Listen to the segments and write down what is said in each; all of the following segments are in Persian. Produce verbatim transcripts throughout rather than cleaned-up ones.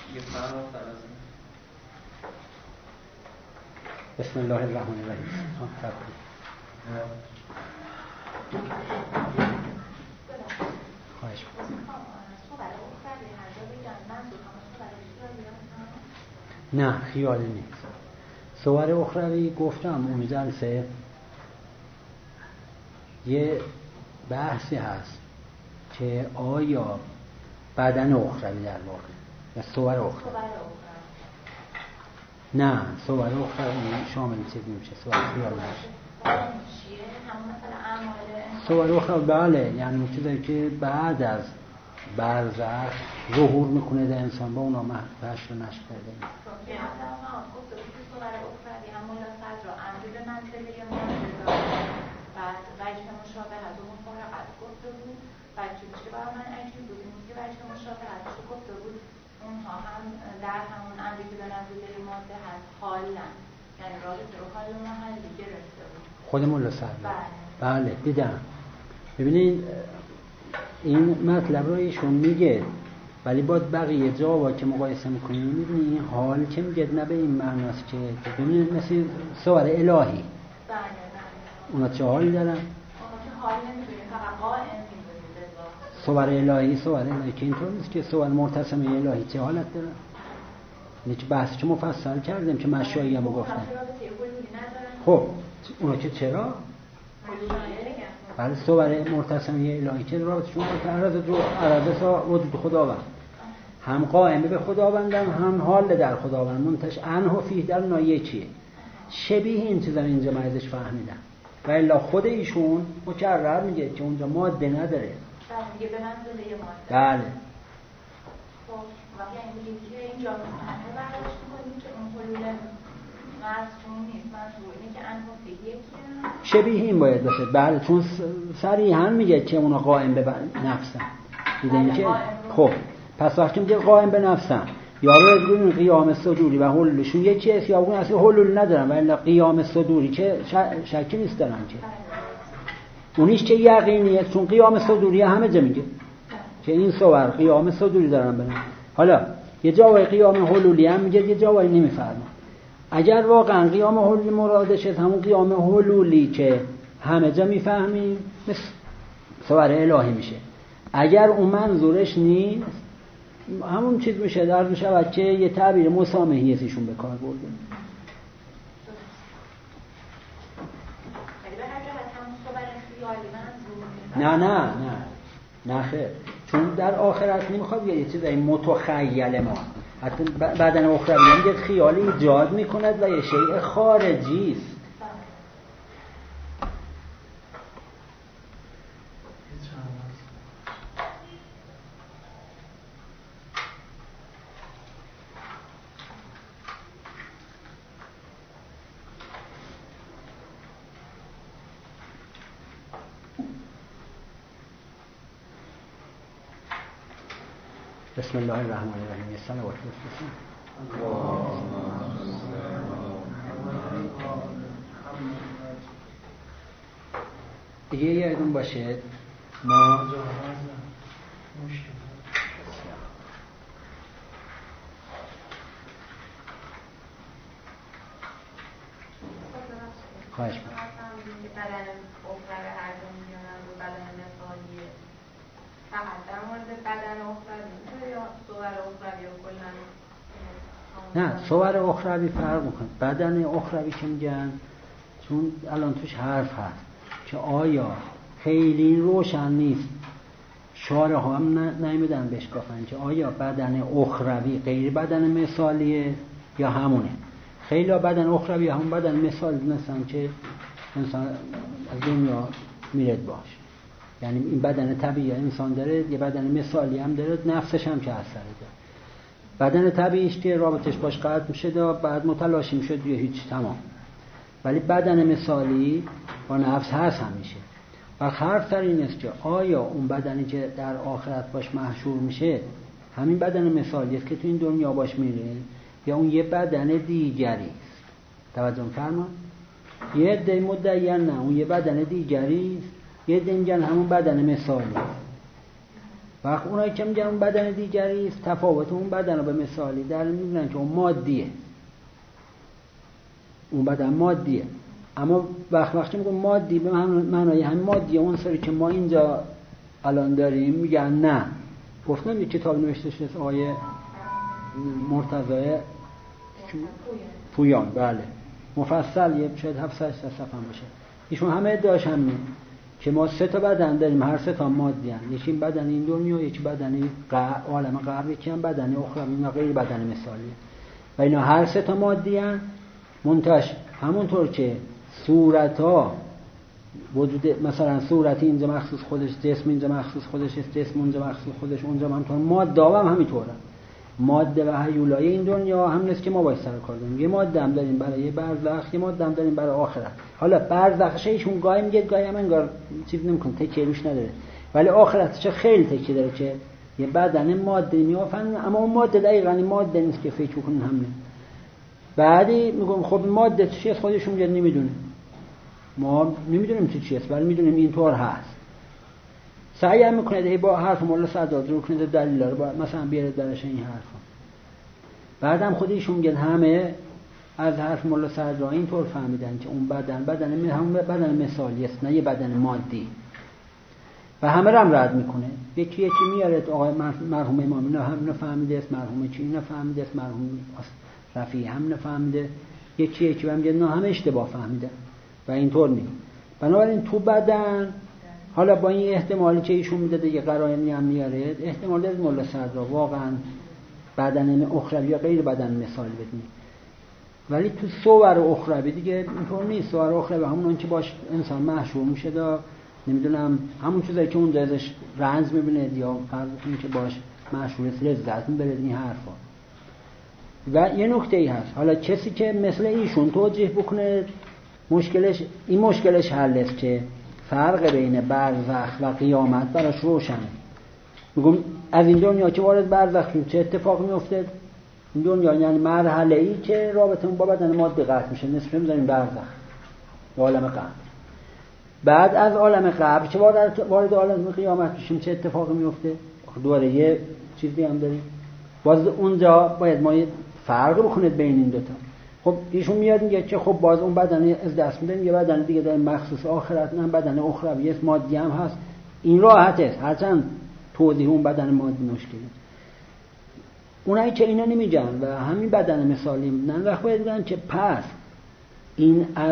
یه فرق فراز. بسم الله الرحمن الرحیم. خواهش نه خیالی نیست. صور اخروی گفتم امیدن سه یه بحثی هست که آیا بدن اخروی در واقع یا صور اخروی نه صور اخروی شامل چیز نمیشه صور خیال نمیشه صور اخروی بله یعنی چیزی که بعد از برزخ ظهور میکنه در انسان با اونا محبش رو نشد کرده بعد وجه مشابهت و مفارقت گفته بود بعد چیزی که برای من عجیب بود این که وجه مشابهتش رو گفته بود اونها هم در همون امری که به نظیر ماده هست حالن یعنی رابطه رو حال اونها حلی گرفته بود خود مولا سرده بله دیدم. ببینید این مطلب رو ایشون میگه ولی باید بقیه جاوا که مقایسه میکنیم میبینی این حال که میگه نه به این معناست که ببینید مثل صور الهی اونا چه حالی دارن؟ اونا که حال نمیدونیم فقط قائم میدونیم صور الهی صور الهی که اینطور نیست که صور مرتسمه الهی چه حالت دارن؟ اینه که بحث که مفصل کردیم که مشایی هم گفتن خب اونا که چرا؟ بله صور مرتسمه الهی که رابطشون با عرض جو عرض سا وجود خداوند هم قائمه به خداوندن هم حال در خداوند منتش انه فیه در نایه چیه شبیه این چیزا اینجا من ازش فهمیدم و الا خود ایشون مکرر میگه که اونجا ماده نداره میگه به منزله ماده بله خب وقتی میگه که اینجا همه برداشت میکنیم که اون حلول مرسوم نیست منظور اینه که انه فیه یکیه شبیه این باید باشه بله چون صریحا میگه که اونا قائم به نفسن دیدین که خب پس وقتی میگه قائم به نفسن یا روی قیام صدوری و حلولشون یکی است یا اون اصلا حلول ندارن ولی قیام صدوری که شکی نیست دارن که اونیش که یقینیه چون قیام صدوری همه جا میگه که این صور قیام صدوری دارن برن حالا یه جاوای قیام حلولی هم میگه یه جاوای نمیفرما اگر واقعا قیام حلولی مرادش است همون قیام حلولی که همه جا میفهمیم مثل صور الهی میشه اگر اون منظورش نیست همون چیز میشه در میشود که یه تعبیر مسامحی است ایشون به کار برده نه نه نه نه خیر چون در آخرت نمیخواد یه چیزای متخیل ما حتی بدن اخروی میگه خیالی ایجاد میکند و یه شیء خارجی است بسم الله الرحمن الرحیم. صلوات بفرستید. دیگه یادتون باشه ما خواهش می‌کنم بدن اخروی هر دو میانن رو بدن مثالیه فقط در مورد بدن اخروی یا صور اخروی و کلن نه صور اخروی فرق میکنه بدن اخروی که میگن چون الان توش حرف هست که آیا خیلی روشن نیست شارع ها هم نمیدن بشکافن که آیا بدن اخروی غیر بدن مثالیه یا همونه خیلی بدن اخروی هم بدن مثالی دونستن که انسان از دنیا میرد باش یعنی این بدن طبیعی انسان داره یه بدن مثالی هم داره نفسش هم که اثر داره بدن طبیعیش که رابطش باش قطع میشه و بعد متلاشی میشه دیگه هیچ تمام ولی بدن مثالی با نفس هست همیشه و حرف در این است که آیا اون بدنی که در آخرت باش محشور میشه همین بدن مثالی است که تو این دنیا باش میره یا اون یه بدن دیگری است توجه فرما یه عده مدعیان نه اون یه بدن دیگری است یه عده میگن همون بدن مثالی است وقت اونایی که میگن اون بدن دیگری است، تفاوت اون بدن رو به مثالی در میگن که اون مادیه، اون بدن مادیه. اما وقت وقتی میگن مادی به معنای همین مادیه اون سری که ما اینجا الان داریم، میگن نه. گفتم یه کتاب نوشته شده آقای مرتضی پویان، بله مفصل یه شاید هفتصد هشتصد صفحه باشه. ایشون همه ادعاش همینه که ما سه تا بدن داریم، هر سه تا مادی ان، یکی بدن این دنیا، یکی بدن عالم قبر، یکی هم بدن اخروی، اینا غیر بدن مثالیه و اینا هر سه تا مادی ان. منتش همونطور که صورت ها وجود، مثلا صورت اینجا مخصوص خودش، جسم اینجا مخصوص خودش، جسم اونجا مخصوص خودش، اونجا همونطور ماده هم همینطوره. ماده و هیولای این دنیا هم نیست که ما باید سر کار داریم. یه ماده هم داریم برای برزخ، یه ماده هم داریم برای آخرت. حالا برزخش ایشون گاهی میگه گاهی هم انگار چیز نمیکنه، تکیه روش نداره، ولی آخرتش خیلی تکیه داره که یه بدن ماده میافن، اما اون ماده دقیقاً ماده نیست که فکر کنن همین. بعدی میگم خب ماده چیه خودشون میگه نمیدونه، ما نمیدونیم چی چیه، ولی میدونیم اینطور هست. سعی هم میکنه با حرف مولا صداد رو کنه دلیل رو مثلا بیاره درش این حرفا. بعدم خودشون میگن همه از حرف مولا صداد اینطور فهمیدن که اون بدن بدن همون بدن مثالی است، نه یه بدن مادی، و همه رو هم رد میکنه. یکی یکی میاره آقای مرحوم امام اینا هم نفهمیده است، مرحوم چی نفهمیده است، مرحوم رفیع هم نفهمیده، یکی یکی هم میگه نه همه اشتباه فهمیدن و اینطور میگه. بنابراین تو بدن حالا با این احتمالی که ایشون میده دیگه قرائنی هم میاره، احتمال داره مولا صدرا واقعا بدن اخروی یا غیر بدن مثال بدیم. ولی تو صور اخروی دیگه اینطور نیست. صور اخروی همون که باش انسان محشور میشه، دا نمیدونم همون چیزایی که اون ازش رنج میبینه یا فرض کنیم که باش محشور است لذت میبره، این حرفا. و یه نکته ای هست، حالا کسی که مثل ایشون توجیه بکنه مشکلش این مشکلش حل است که فرق بین برزخ و قیامت براش روشنه. میگم از این دنیا که وارد برزخ شد چه اتفاق میفته؟ این دنیا یعنی مرحله ای که رابطمون با بدن ماده قطع میشه، نصف میذاریم برزخ یا عالم قبر. بعد از عالم قبر که وارد وارد عالم قیامت میشیم چه اتفاقی میفته؟ دوباره یه چیزی هم داریم، باز اونجا باید ما فرق بکنید بین این دوتا. خب ایشون میاد میگه که خب باز اون بدن از دست میدن، یه بدن دیگه داریم مخصوص آخرت، نه بدن اخروی است، مادی هم هست. این راحت است، هرچند توضیح اون بدن مادی مشکله. اونایی که اینا نمیگن و همین بدن مثالی میدن وقت باید بگن که پس این از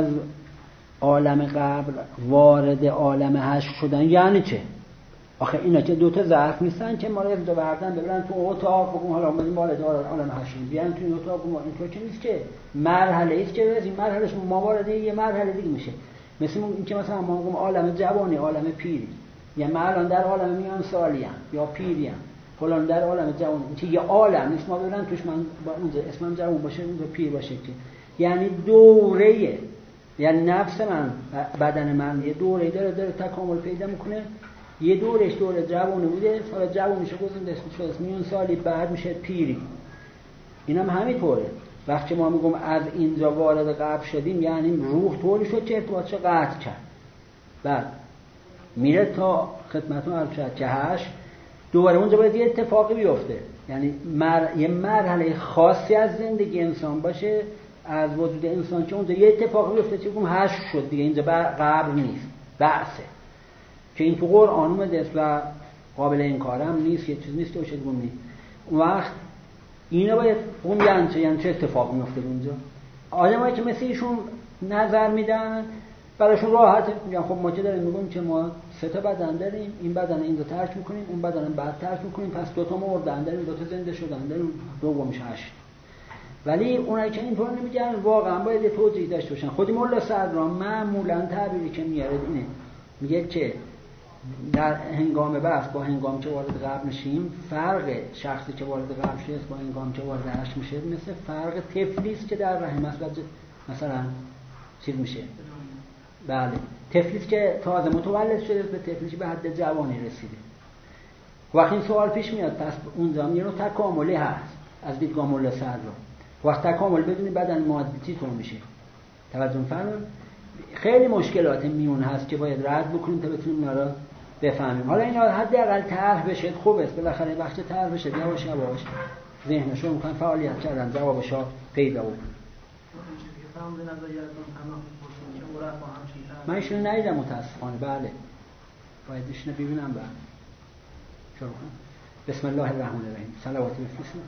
عالم قبر وارد عالم حشر شدن یعنی چه؟ آخه اینا که دوتا ظرف نیستن که ما رو دو بردن ببرن تو اتاق بگم حالا اومدیم وارد عالم حشر بیان تو این اتاق بگم اینطور که نیست که مرحله است که از این مرحلهش ما وارد یه مرحله دیگه میشه. مثل این که مثلا ما بگم عالم جوانی، عالم پیری، یا ما الان در عالم میان سالیم یا پیریم، فلان در عالم جوانی، که یه عالم نیست ما ببرن توش من با اونجا اسمم جوان باشه اونجا پیر باشه، که یعنی دوره، یعنی نفس من بدن من یه دوره داره داره تکامل پیدا میکنه. یه دورش دوره جوانی بوده، سال جوانیشو گذاشته شده میون سالی بعد میشه پیری. اینم همینطوره. وقتی ما میگم از اینجا وارد قبر شدیم یعنی روح طوری شد که ارتباطش قطع کرد، بعد میره تا خدمتون عرض شد که هشت، دوباره اونجا باید یه اتفاقی بیفته، یعنی مر... یه مرحله خاصی از زندگی انسان باشه از وجود انسان که اونجا یه اتفاقی بیفته که بگم هشت شد دیگه، اینجا قبر نیست، بعثه، که این تو قرآن اومده است و قابل انکارم نیست، یه چیز نیست که باشه گم نیست. اون وقت اینا باید اون یعنی چه یعنی چه اتفاق میفته اونجا. آدمایی که مثل ایشون نظر میدن براشون راحته، میگن خب ما که داریم میگیم که ما سه تا بدن داریم، این بدن اینجا ترک میکنیم، اون بدن بعد ترک میکنیم، پس دو تا مردن داریم، دو تا زنده شدن داریم، دومش هشت. ولی اونایی که اینطور نمیگن واقعا باید یه توضیح داشته باشن. خودی مولا صدرا معمولا تعبیری که میاره اینه، میگه که در هنگام بعث با هنگام که وارد قبر میشیم، فرق شخصی که وارد قبر شده با هنگام که وارد حشر میشه مثل فرق طفلی است که در رحم است مثلا چیز میشه. بله، طفلی که تازه متولد شده به طفلی که به حد جوانی رسیده. وقتی این سوال پیش میاد پس اونجا یه نوع تکاملی هست از دیدگاه مولا صدرا. وقت تکامل بدونی بدن مادی چطور میشه؟ توجه فرمایید. خیلی مشکلات میون هست که باید رد بکنیم تا بتونیم اینا رو بفهمیم. حالا اینا حداقل طرح بشه خوبه است، بالاخره وقتی طرح بشه یواش یواش ذهنشون میخوان فعالیت کردن جوابشو پیدا بکنن. من ایشون ندیدم متاسفانه. بله باید ایشون ببینم. بعد شروع کنم. بسم الله الرحمن الرحیم. صلوات بفرستید.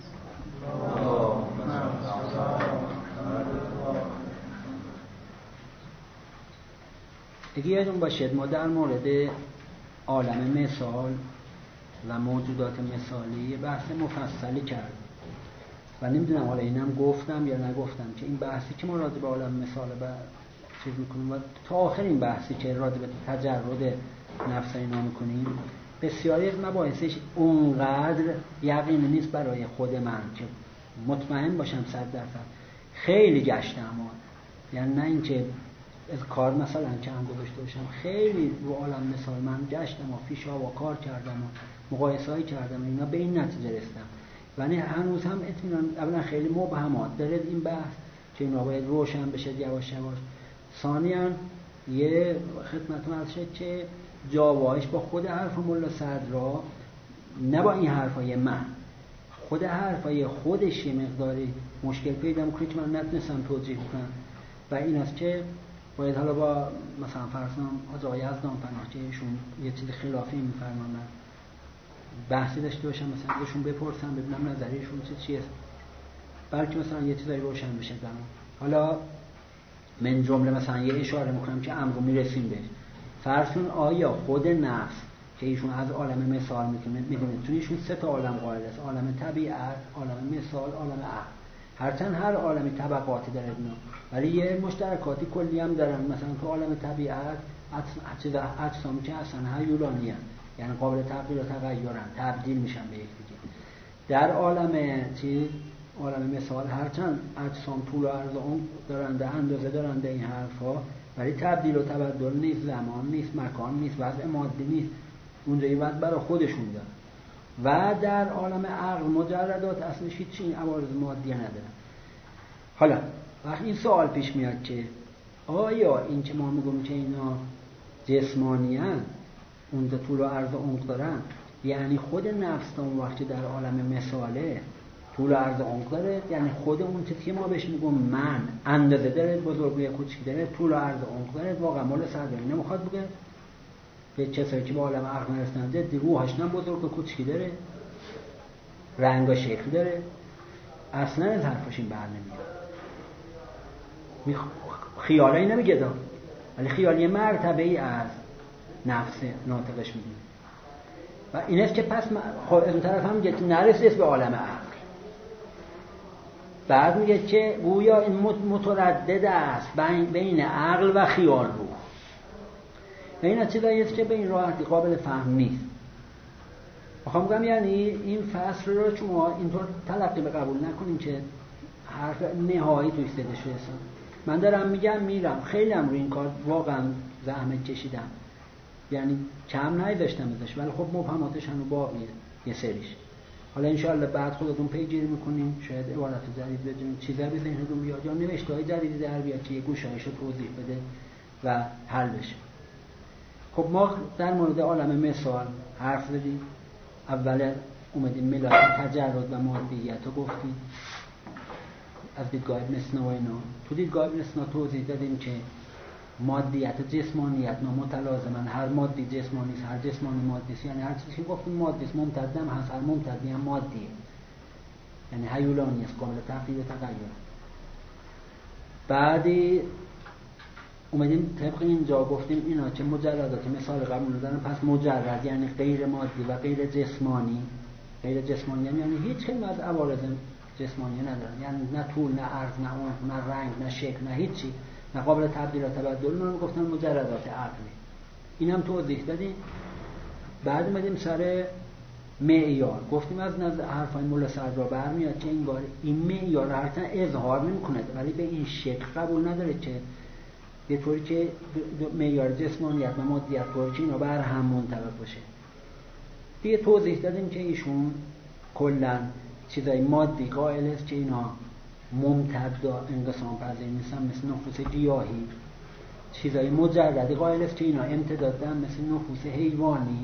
اگه یادتون باشد ما در مورد عالم مثال و موجودات مثالی بحث مفصلی کردیم و نمیدونم حالا اینم گفتم یا نگفتم که این بحثی که ما راجع به عالم مثال و چیز میکنیم و تا آخر این بحثی که راجع به تجرد نفس اینا میکنیم بسیاری از مباحثش اونقدر یقینی نیست برای خود من که مطمئن باشم صد درصد. خیلی گشتم اما یعنی نه اینکه از کار مثلا کم گذاشته باشم، خیلی رو عالم مثال من گشتم و فیشا و کار کردم و مقایسه‌ای کردم و اینا به این نتیجه رسیدم. ولی هنوز هم اطمینان اولا خیلی مبهمات داره این بحث که اینا باید روشن بشه یواش یواش. ثانیاً یه خدمتتون عرض شد که جاوایش با خود حرف ملا صدرا نه با این حرفای من، خود حرفای خودش یه مقداری مشکل پیدا می‌کنه که من نتونستم توضیح کنم و این است که باید حالا با مثلا فرض کنم حاج آقای یزدان پناه که ایشون یه چیز خلافی می‌فرمایند بحثی داشته باشم مثلا ازشون بپرسم ببینم نظریشون چه چیه، بلکه مثلا یه چیزایی روشن بشه برام. حالا من جمله مثلا یه اشاره میکنم که امر رو میرسیم بهش. فرضون آیا خود نفس که ایشون از عالم مثال میکنه میدونید چون ایشون سه تا عالم قائل است، عالم طبیعت، عالم مثال، عالم عقل. هرچند هر عالمی طبقاتی داره اینا ولی یه مشترکاتی کلی هم دارن. مثلا تو عالم طبیعت اجسام که اصلا هیولانی هستند یعنی قابل تغییر و تغیرن، تبدیل میشن به یکدیگه. در عالم چیز عالم مثال هرچند اجسام طول و عرض اون دارنده اندازه دارنده این حرفا ولی تبدیل و تبدل نیست، زمان نیست، مکان نیست، وضع مادی نیست، اونجا یه وضع برای خودشون دارن. و در عالم عقل مجردات اصلا هیچ این عوارض مادی ندارن. حالا وقتی این سوال پیش میاد که آیا این که ما میگم که اینا جسمانی هستند اونجا طول و عرض عمق دارن یعنی خود نفس تا اون وقتی در عالم مثاله طول و عرض عمق داره، یعنی خود اون چیزی که ما بهش میگم من اندازه داره، بزرگی کوچیک داره، طول و عرض عمق داره، واقعا مال سرگرمی نمیخواد بگه به کسایی که به عالم عقل نرسیدن جدی روحش نه بزرگ و کوچیک داره، رنگ و شکل داره، اصلا از حرفش این بر نمیاد. خیالایی نمیگه دار ولی خیالی مرتبه ای از نفس ناطقش میگه و این است که پس خب از اون طرف هم میگه که نرسید به عالم عقل. بعد میگه که گویا این متردد است بین عقل و خیال روح و این چیزایی است که به این راحتی قابل فهم نیست. میخوام بگم یعنی این فصل رو شما اینطور تلقی به قبول نکنیم که حرف نهایی توی سده شده. من دارم میگم میرم خیلی هم روی این کار واقعا زحمت کشیدم یعنی کم نایداشتم ازش ولی خب مبهماتش هم باقیه یه سریش. حالا انشاءالله بعد خودتون پیگیری میکنیم شاید عبارت جدید بدونیم چیزایی به ذهنتون بیاد یا نوشته‌های جدیدی در بیاد که یه گوشایش رو توضیح بده و حل بشه. خب ما در مورد عالم مثال حرف زدیم. اول اومدیم ملاک تجرد و مادیت رو گفتیم از دیدگاه ابن سینا و اینا. تو دیدگاه ابن سینا توضیح دادیم که مادیت و جسمانیت نامتلازمن، هر مادی جسمانی است، هر جسمانی مادی است، یعنی هر چیزی که گفتیم مادی است ممتد هم هست، هر ممتدی هم مادیه یعنی هیولانی است، قابل تغییر و تغییر. بعدی اومدیم طبق اینجا گفتیم اینا چه مجردات مثال قبول دارن پس مجرد یعنی غیر مادی و غیر جسمانی. غیر جسمانی یعنی هیچ کنیم از عوارض جسمانی ندارن، یعنی نه طول نه عرض نه عمق نه رنگ نه شکل نه هیچی، نه قابل تبدیل و تبدل. ما گفتن مجردات عقلی. اینم توضیح دادیم. بعد اومدیم سر معیار. گفتیم از نظر حرفای مولا صدرا برمیاد که انگار این معیار هرچند اظهار نمی‌کنه ولی به این شکل قبول نداره که به طوری که معیار جسمانیت و مادیت طوری که اینا بر هم منطبق باشه. دیگه توضیح دادیم که ایشون کلاً چیزای مادی قائل است که اینا ممتد و انقسام پذیر نیستن مثل نفوس گیاهی چیزای مجردی قائل است که اینا امتداد دارن مثل نفوس حیوانی،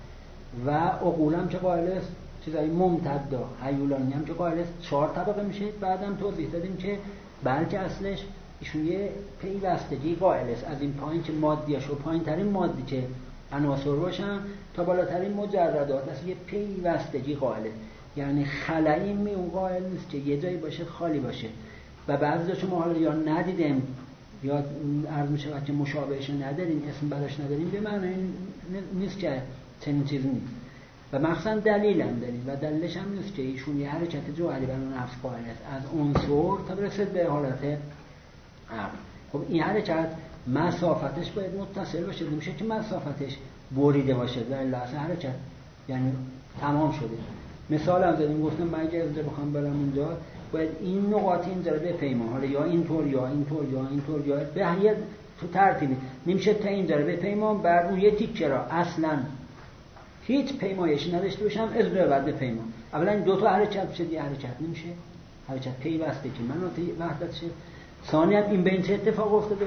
و عقول هم که قائل است چیزای ممتدا، هیولانی هم که قائل است چهار طبقه میشه. بعدم توضیح دادیم که بلکه اصلش ایشون یه پیوستگی قائل است، از این پایین که مادیاش و پایین ترین مادی که عناصر باشن تا بالاترین مجردات اصلا یه پیوستگی قائله، یعنی خلایی می اون قائل نیست که یه جایی باشه خالی باشه. و بعضی شما حالا یا ندیدیم یا عرض می شود که مشابهش نداریم، اسم براش نداریم، به معنی نیست که چنین چیزی نیست. و مخصوصا دلیل هم داریم و دلیلش هم نیست که ایشون یه حرکت جوهری بر نفس قائل است از عنصر تا برسه به حالت عقل. خب این حرکت مسافتش باید متصل باشه، نمیشه که مسافتش بریده باشه و الا اصلا حرکت یعنی تمام شده. مثال هم زدیم، گفتم من اگه اینجا بخوام برم اونجا باید این نقاط اینجا رو بپیمم، حالا یا اینطور یا اینطور یا اینطور یا به هر تو ترتیبی نمیشه تا اینجا رو بپیمم بعد اون یه تیکه را اصلا هیچ پیمایشی نداشته باشم از رو بعد بپیمم. اولا این دو تا حرکت بشه دیگه حرکت نمیشه، حرکت پیوسته که مناطق وحدت شه. ثانیا این بین چه اتفاق افتاده؟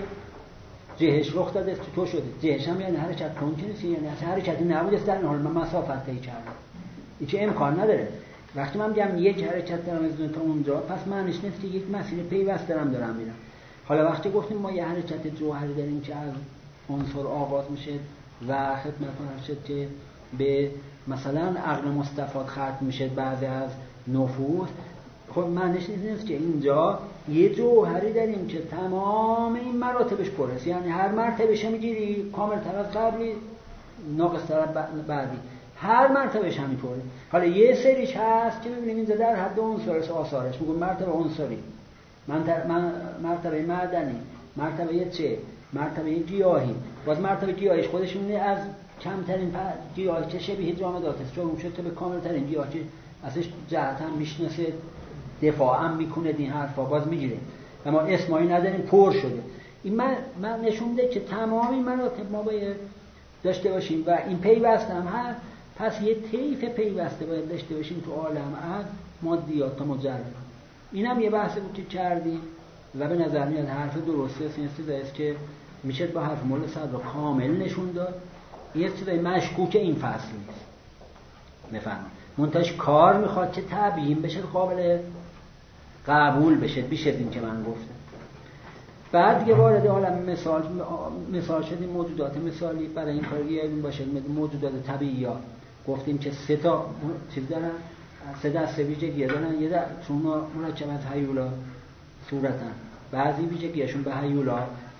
جهش رخ داده است تو شده. جهش هم یعنی حرکت کنتینوسی، یعنی اصلا حرکتی نبوده است در این حال من مسافت طی کردم. این چه امکان نداره. وقتی من میگم یک حرکت دارم از تا اونجا پس معنیش نیست که یک مسیر پیوسته دارم دارم میرم. حالا وقتی گفتیم ما یه حرکت جوهری داریم که از عنصر آغاز میشه و خدمتتون عرض شد که به مثلا عقل مستفاد ختم میشه بعضی از نفوس، خب معنیش نیست که اینجا یه جوهری داریم که تمام این مراتبش پر است، یعنی هر مرتبهش میگیری کامل تر از قبلی ناقص تر از بعدی، هر مرتبهش همینطوره. حالا یه سریش هست که ببینیم اینجا در حد عنصر آثارش میگم مرتبه عنصری، من مرتبه معدنی، مرتبه چه، مرتبه گیاهی. باز مرتبه گیاهیش خودش میونه از کمترین گیاهی که شبیه جامدات است، چون شد تا به کامل ترین گیاه که ازش جهت هم میشناسه دفاع هم میکنه این حرفا باز میگیره و ما اسمایی نداریم پر شده. این من, من نشون میده که تمام این مراتب ما باید داشته باشیم و این پیوسته هم هست. پس یه طیف پیوسته باید داشته باشیم تو عالم از مادیات تا مجرد. این هم یه بحث بود که کردیم و به نظر میاد حرف درسته است. این چیزی است که میشه با حرف مولا صدر کامل نشون داد. یه چیزی مشکوک این فصل نیست بفرمایید، منتهاش کار میخواد که تبیین بشه قابل قبول بشه بیشه این که من گفتم. بعد دیگه وارد عالم مثال مثال شدیم، موجودات مثالی برای این کار یادتون باشه موجودات طبیعی ها گفتیم که سه تا چیز دارن، سه دسته ویژگی دارن. یه در چون مرکب از هیولا صورتن، بعضی ویژگیشون به هیولا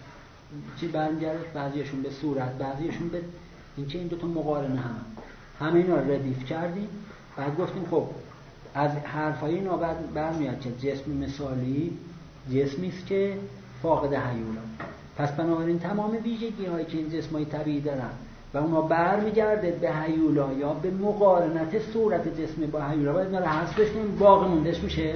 چی برمیگرده، بعضیشون به صورت، بعضیشون به اینکه این دو تا مقارنه هم همه اینا رو ردیف کردیم. بعد گفتیم خب از حرفای اینا بعد برمیاد که جسم مثالی جسمی است که فاقد هیولا. پس بنابراین تمام ویژگی هایی که این جسمای طبیعی دارن و اونا برمیگرده به هیولا یا به مقارنت صورت جسم با هیولا، باید اینا رو حذف کنیم، باقی موندهش میشه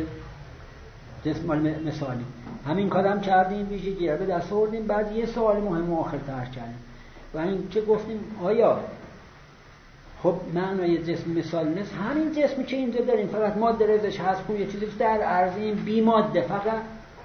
جسم مثالی. همین کارم کردیم، ویژگی رو به دست آوردیم. بعد یه سوال مهم آخر طرح کردیم و این که گفتیم آیا خب معنای جسم مثالی نیست همین جسمی که اینجا داریم فقط ماده رزش هست، خب یه چیزی در عرض این بی ماده فقط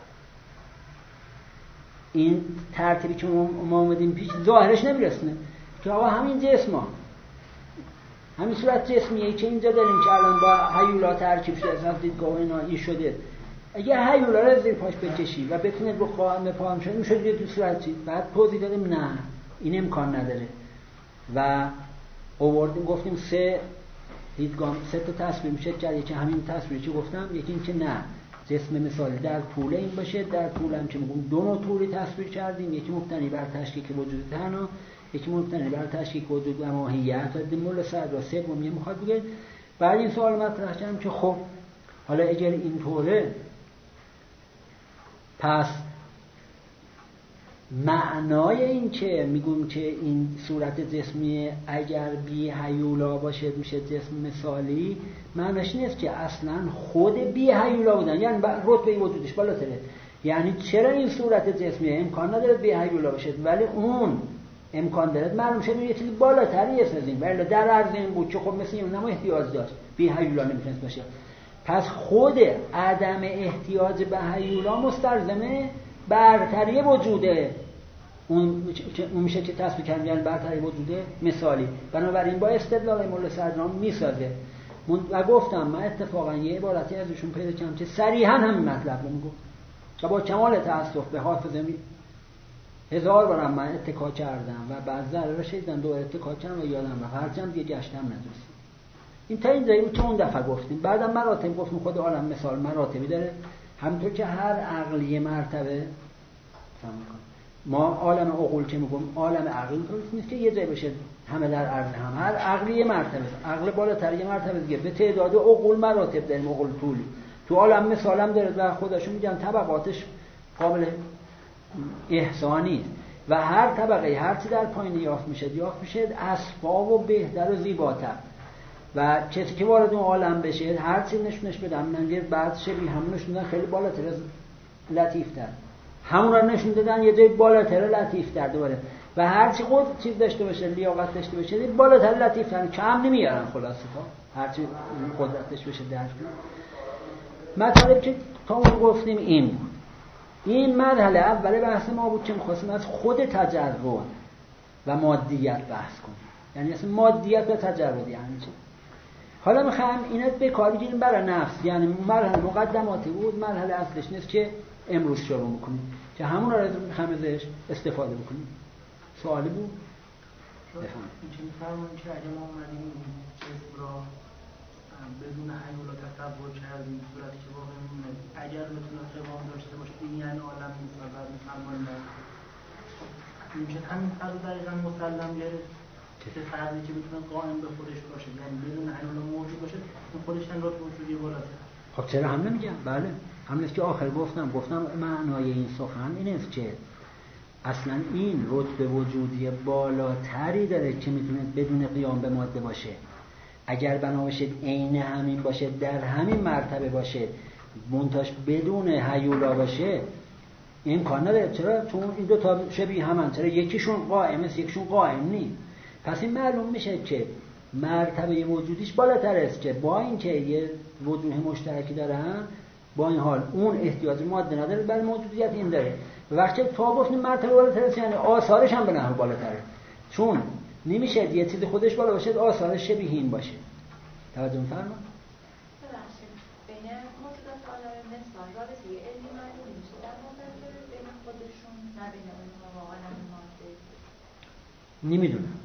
این ترتیبی که ما اومدیم پیش ظاهرش نمیرسونه که آقا همین جسم ها همین صورت جسمیه که اینجا داریم که الان با هیولا ترکیب شده از دیدگاه اینا ای شده. اگه هیولا رو زیر پاش بکشی و بتونه رو قائم پاهم شده میشه دیگه تو صورت چی؟ بعد توضیح دادیم نه این امکان نداره و آوردیم گفتیم سه دیدگاه سه تا تصویر میشه که یکی همین تصویری که گفتم، یکی این که نه جسم مثالی در طول این باشه، در طول هم که میگم دو نوع طوری تصویر کردیم، یکی مبتنی بر تشکیک وجود تنها، یکی مبتنی بر تشکیک وجود و ماهیت و دمول صدر و سومی میخواد بگه. بعد این سوال مطرح کردم که خب حالا اگر اینطوره پس معنای این که میگم که این صورت جسمی اگر بی هیولا باشه میشه جسم مثالی، معناش نیست که اصلا خود بی هیولا بودن، یعنی رتبه وجودش بالاتره. یعنی چرا این صورت جسمی امکان نداره بی هیولا باشه ولی اون امکان داره، معلوم شد یه چیزی بالاتری است از این، ولی در عرض این بود که خب مثل این نمو احتیاج داشت بی هیولا نمیتونست باشه. پس خود عدم احتیاج به هیولا مستلزمه برتری وجوده اون اون میشه که تثبیت کردن یعنی برتری وجوده مثالی. بنابراین با استدلال مولا صدرام میسازه. و گفتم من اتفاقا یه عبارتی از ایشون پیدا کردم که صریحا همین مطلب رو میگه و با کمال تأسف به حافظه می هزار بارم من اتکا کردم و بعد ذره شدیدن دو اتکا کردم و یادم رفت هرچند دیگه گشتم ندرست. این تا این جایی بود که اون دفعه گفتیم. بعدم مراتب گفتیم خود عالم مثال مراتبی داره همونطور که هر عقلی مرتبه ما عالم عقول که میگم عالم عقل درست نیست که یه جای بشه همه در عرض هم. هر عقلی مرتبه عقل بالاتر یه مرتبه دیگه به تعداد عقول مراتب داریم. عقول طولی تو عالم مثالم داره و خودشون میگن طبقاتش قابل احسانی و هر طبقه هر چی در پایین یافت میشه یافت میشه اسبا و بهتر و زیباتر و کسی که وارد اون عالم بشه هر چی نشونش بدم من بعد شبیه همون نشوندن خیلی بالاتر از لطیفتر همون رو نشون دادن یه جای بالاتر لطیفتر دوباره و هر چی خود چیز داشته باشه لیاقت داشته باشه بالاتر لطیفتر کم نمیارن خلاصه تا هر چی قدرتش بشه درک. مطلب که تا اون گفتیم این بود. این مرحله اول بحث ما بود که می‌خواستیم از خود تجرد و مادیت بحث کنیم. یعنی اصلا مادیت و تجرد یعنی چی؟ حالا می‌خوام اینا به کار بگیریم برای نفس. یعنی مرحله مقدماتی بود مرحله اصلش نیست که امروز شروع می‌کنیم که همون رو می‌خوام ازش استفاده بکنیم. سوالی بود؟ بفهم. این چه می‌فرمایید که اگه ما اومدیم جسم را بدون حیول و تصور کردیم صورتی که واقع میمونه اگر بتونه قوام داشته باشه این یعنی عالم نیست و بعد میفرمایید میشه همین فرض دقیقا مسلم گرفت که فردی که بتونه قائم به خودش باشه یعنی بدون حیول موجود باشه اون خودش هم رات وجودی بالاتر. خب چرا هم نمیگم؟ بله همونیست که آخر گفتم گفتم معنای این سخن این است که اصلا این رتبه وجودی بالاتری داره که میتونه بدون قیام به ماده باشه. اگر بنا بشه عین همین باشه در همین مرتبه باشه منتاش بدون هیولا باشه امکان نداره. چرا؟ چون این دو تا شبیه همن. چرا؟ یکیشون قائم است یکیشون قائم نیست. پس این معلوم میشه که مرتبه وجودیش بالاتر است که با اینکه یه وجوه مشترکی دارن با این حال اون احتیاج ماده نداره برای موجودیت این داره. وقتی تا گفتیم مرتبه بالاتر است یعنی آثارش هم به نحو بالاتره چون نمیشه یه چیز خودش بالا باشه آثارش شبیه این باشه. توجه می‌فرما؟ ببخشید بین موجودات عالم مثال رابطه علمی معلوم میشه در مورد بین خودشون نه بین اونها و عالم ماده نمیدونم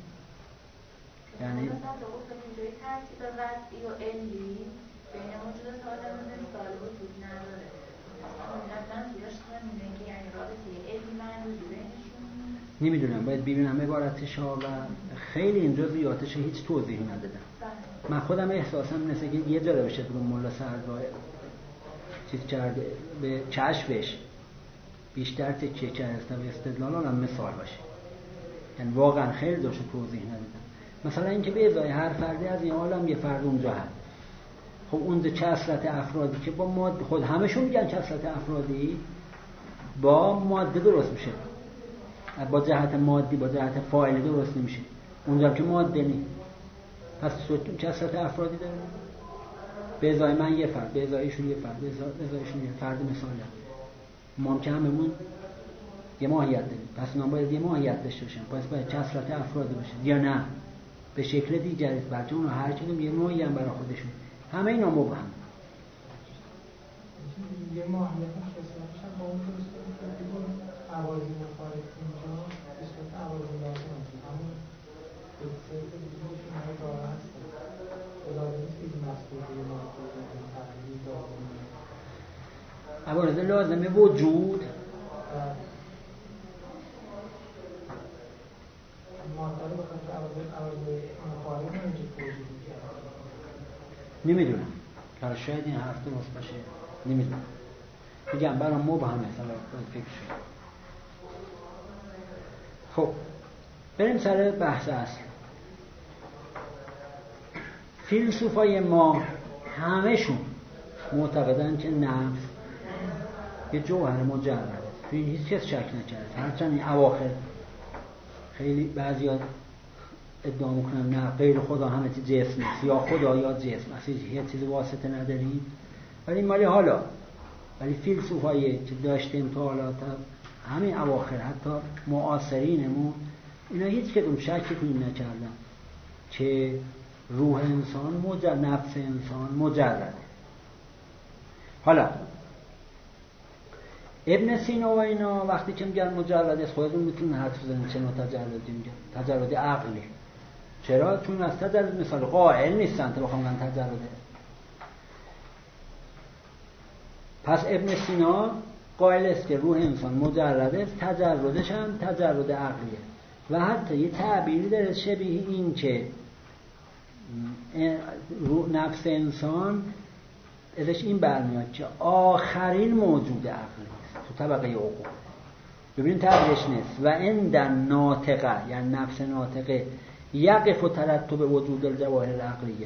یعنی مثلا تو گفتم اینجوری ترتیب وضعی و علمی بین موجودات عالم مثال وجود نداره اصلا منظورش همینه که یعنی رابطه علمی معلوم بینشون نمیدونم باید ببینم عبارتش ها و خیلی این جزئیاتش هیچ توضیحی ندادم. من خودم احساسم مثل که یه جا بشه تو مولا سرگاه چیز کرده به کشفش بیشتر تکیه کرده به استدلال هم مثال باشه یعنی واقعا خیلی داشت توضیح ندادم. مثلا اینکه به ازای هر فردی از این عالم یه فرد اونجا هست. خب اون کثرت افرادی که با ماده خود همشون میگن کثرت افرادی با ماده درست میشه با جهت مادی با جهت فاعلی درست نمیشه اونجا که ماده نیست. پس کثرت افرادی داره به ازای من یه فرد به ازایشون یه فرد به ازایشون یه فرد مثاله ممکن هممون یه ماهیت داریم پس اونا باید یه ماهیت داشته باشن پس باید کثرت افرادی باشه یا نه به شکل دیگری است بلکه اونا هر کدوم یه نوعی هم برای خودشون همه اینا مبهم یه ماهیت خصوصیتش هم با اون درست که عوازی مخالف اینجا بسیار عوازی لازم هست همون بسیار که دیگه همه داره هست لازم نیست که این مسئولی عوارض لازمه وجود معطل بخاطر عوارض مخالف نمیشه توجیه کرد. نمیدونم حالا شاید این حرف درست باشه نمیدونم میگم برام مبهمه مثلا باید فکر شد. خب بریم سر بحث اصل. فیلسوفای ما همه‌شون معتقدن که نفس یه جوهر مجرد تو این هیچ کس شک نکرد هرچند این اواخر خیلی بعضیا ادعا میکنن نه غیر خدا همه چی جسم است یا خدا یا جسم اصلا هیچ چیز واسطه نداریم ولی مالی حالا ولی فیلسوفایی که داشتیم تا حالا تا همین اواخر حتی معاصرینمون اینا هیچ کدوم شکی توی نکردن که روح انسان مجرد، نفس انسان مجرده. حالا ابن سینا و اینا وقتی که میگن مجرد است، خودتون میتونن حدس بزنید چه نوع تجردی میگن؟ تجرد عقلی. چرا؟ چون از تجرد مثال قائل نیستن تا بخوام بگن تجرده. پس ابن سینا قائل است که روح انسان مجرد است، تجردش هم تجرد عقلیه. و حتی یه تعبیری داره شبیه این که نفس انسان ازش این برمیاد که آخرین موجود عقلی است تو طبقه عقول. ببینید تعبیرش نیست و عند ناطقه، یعنی نفس ناطقه، یقف و ترتب وجود الجواهر العقلیه.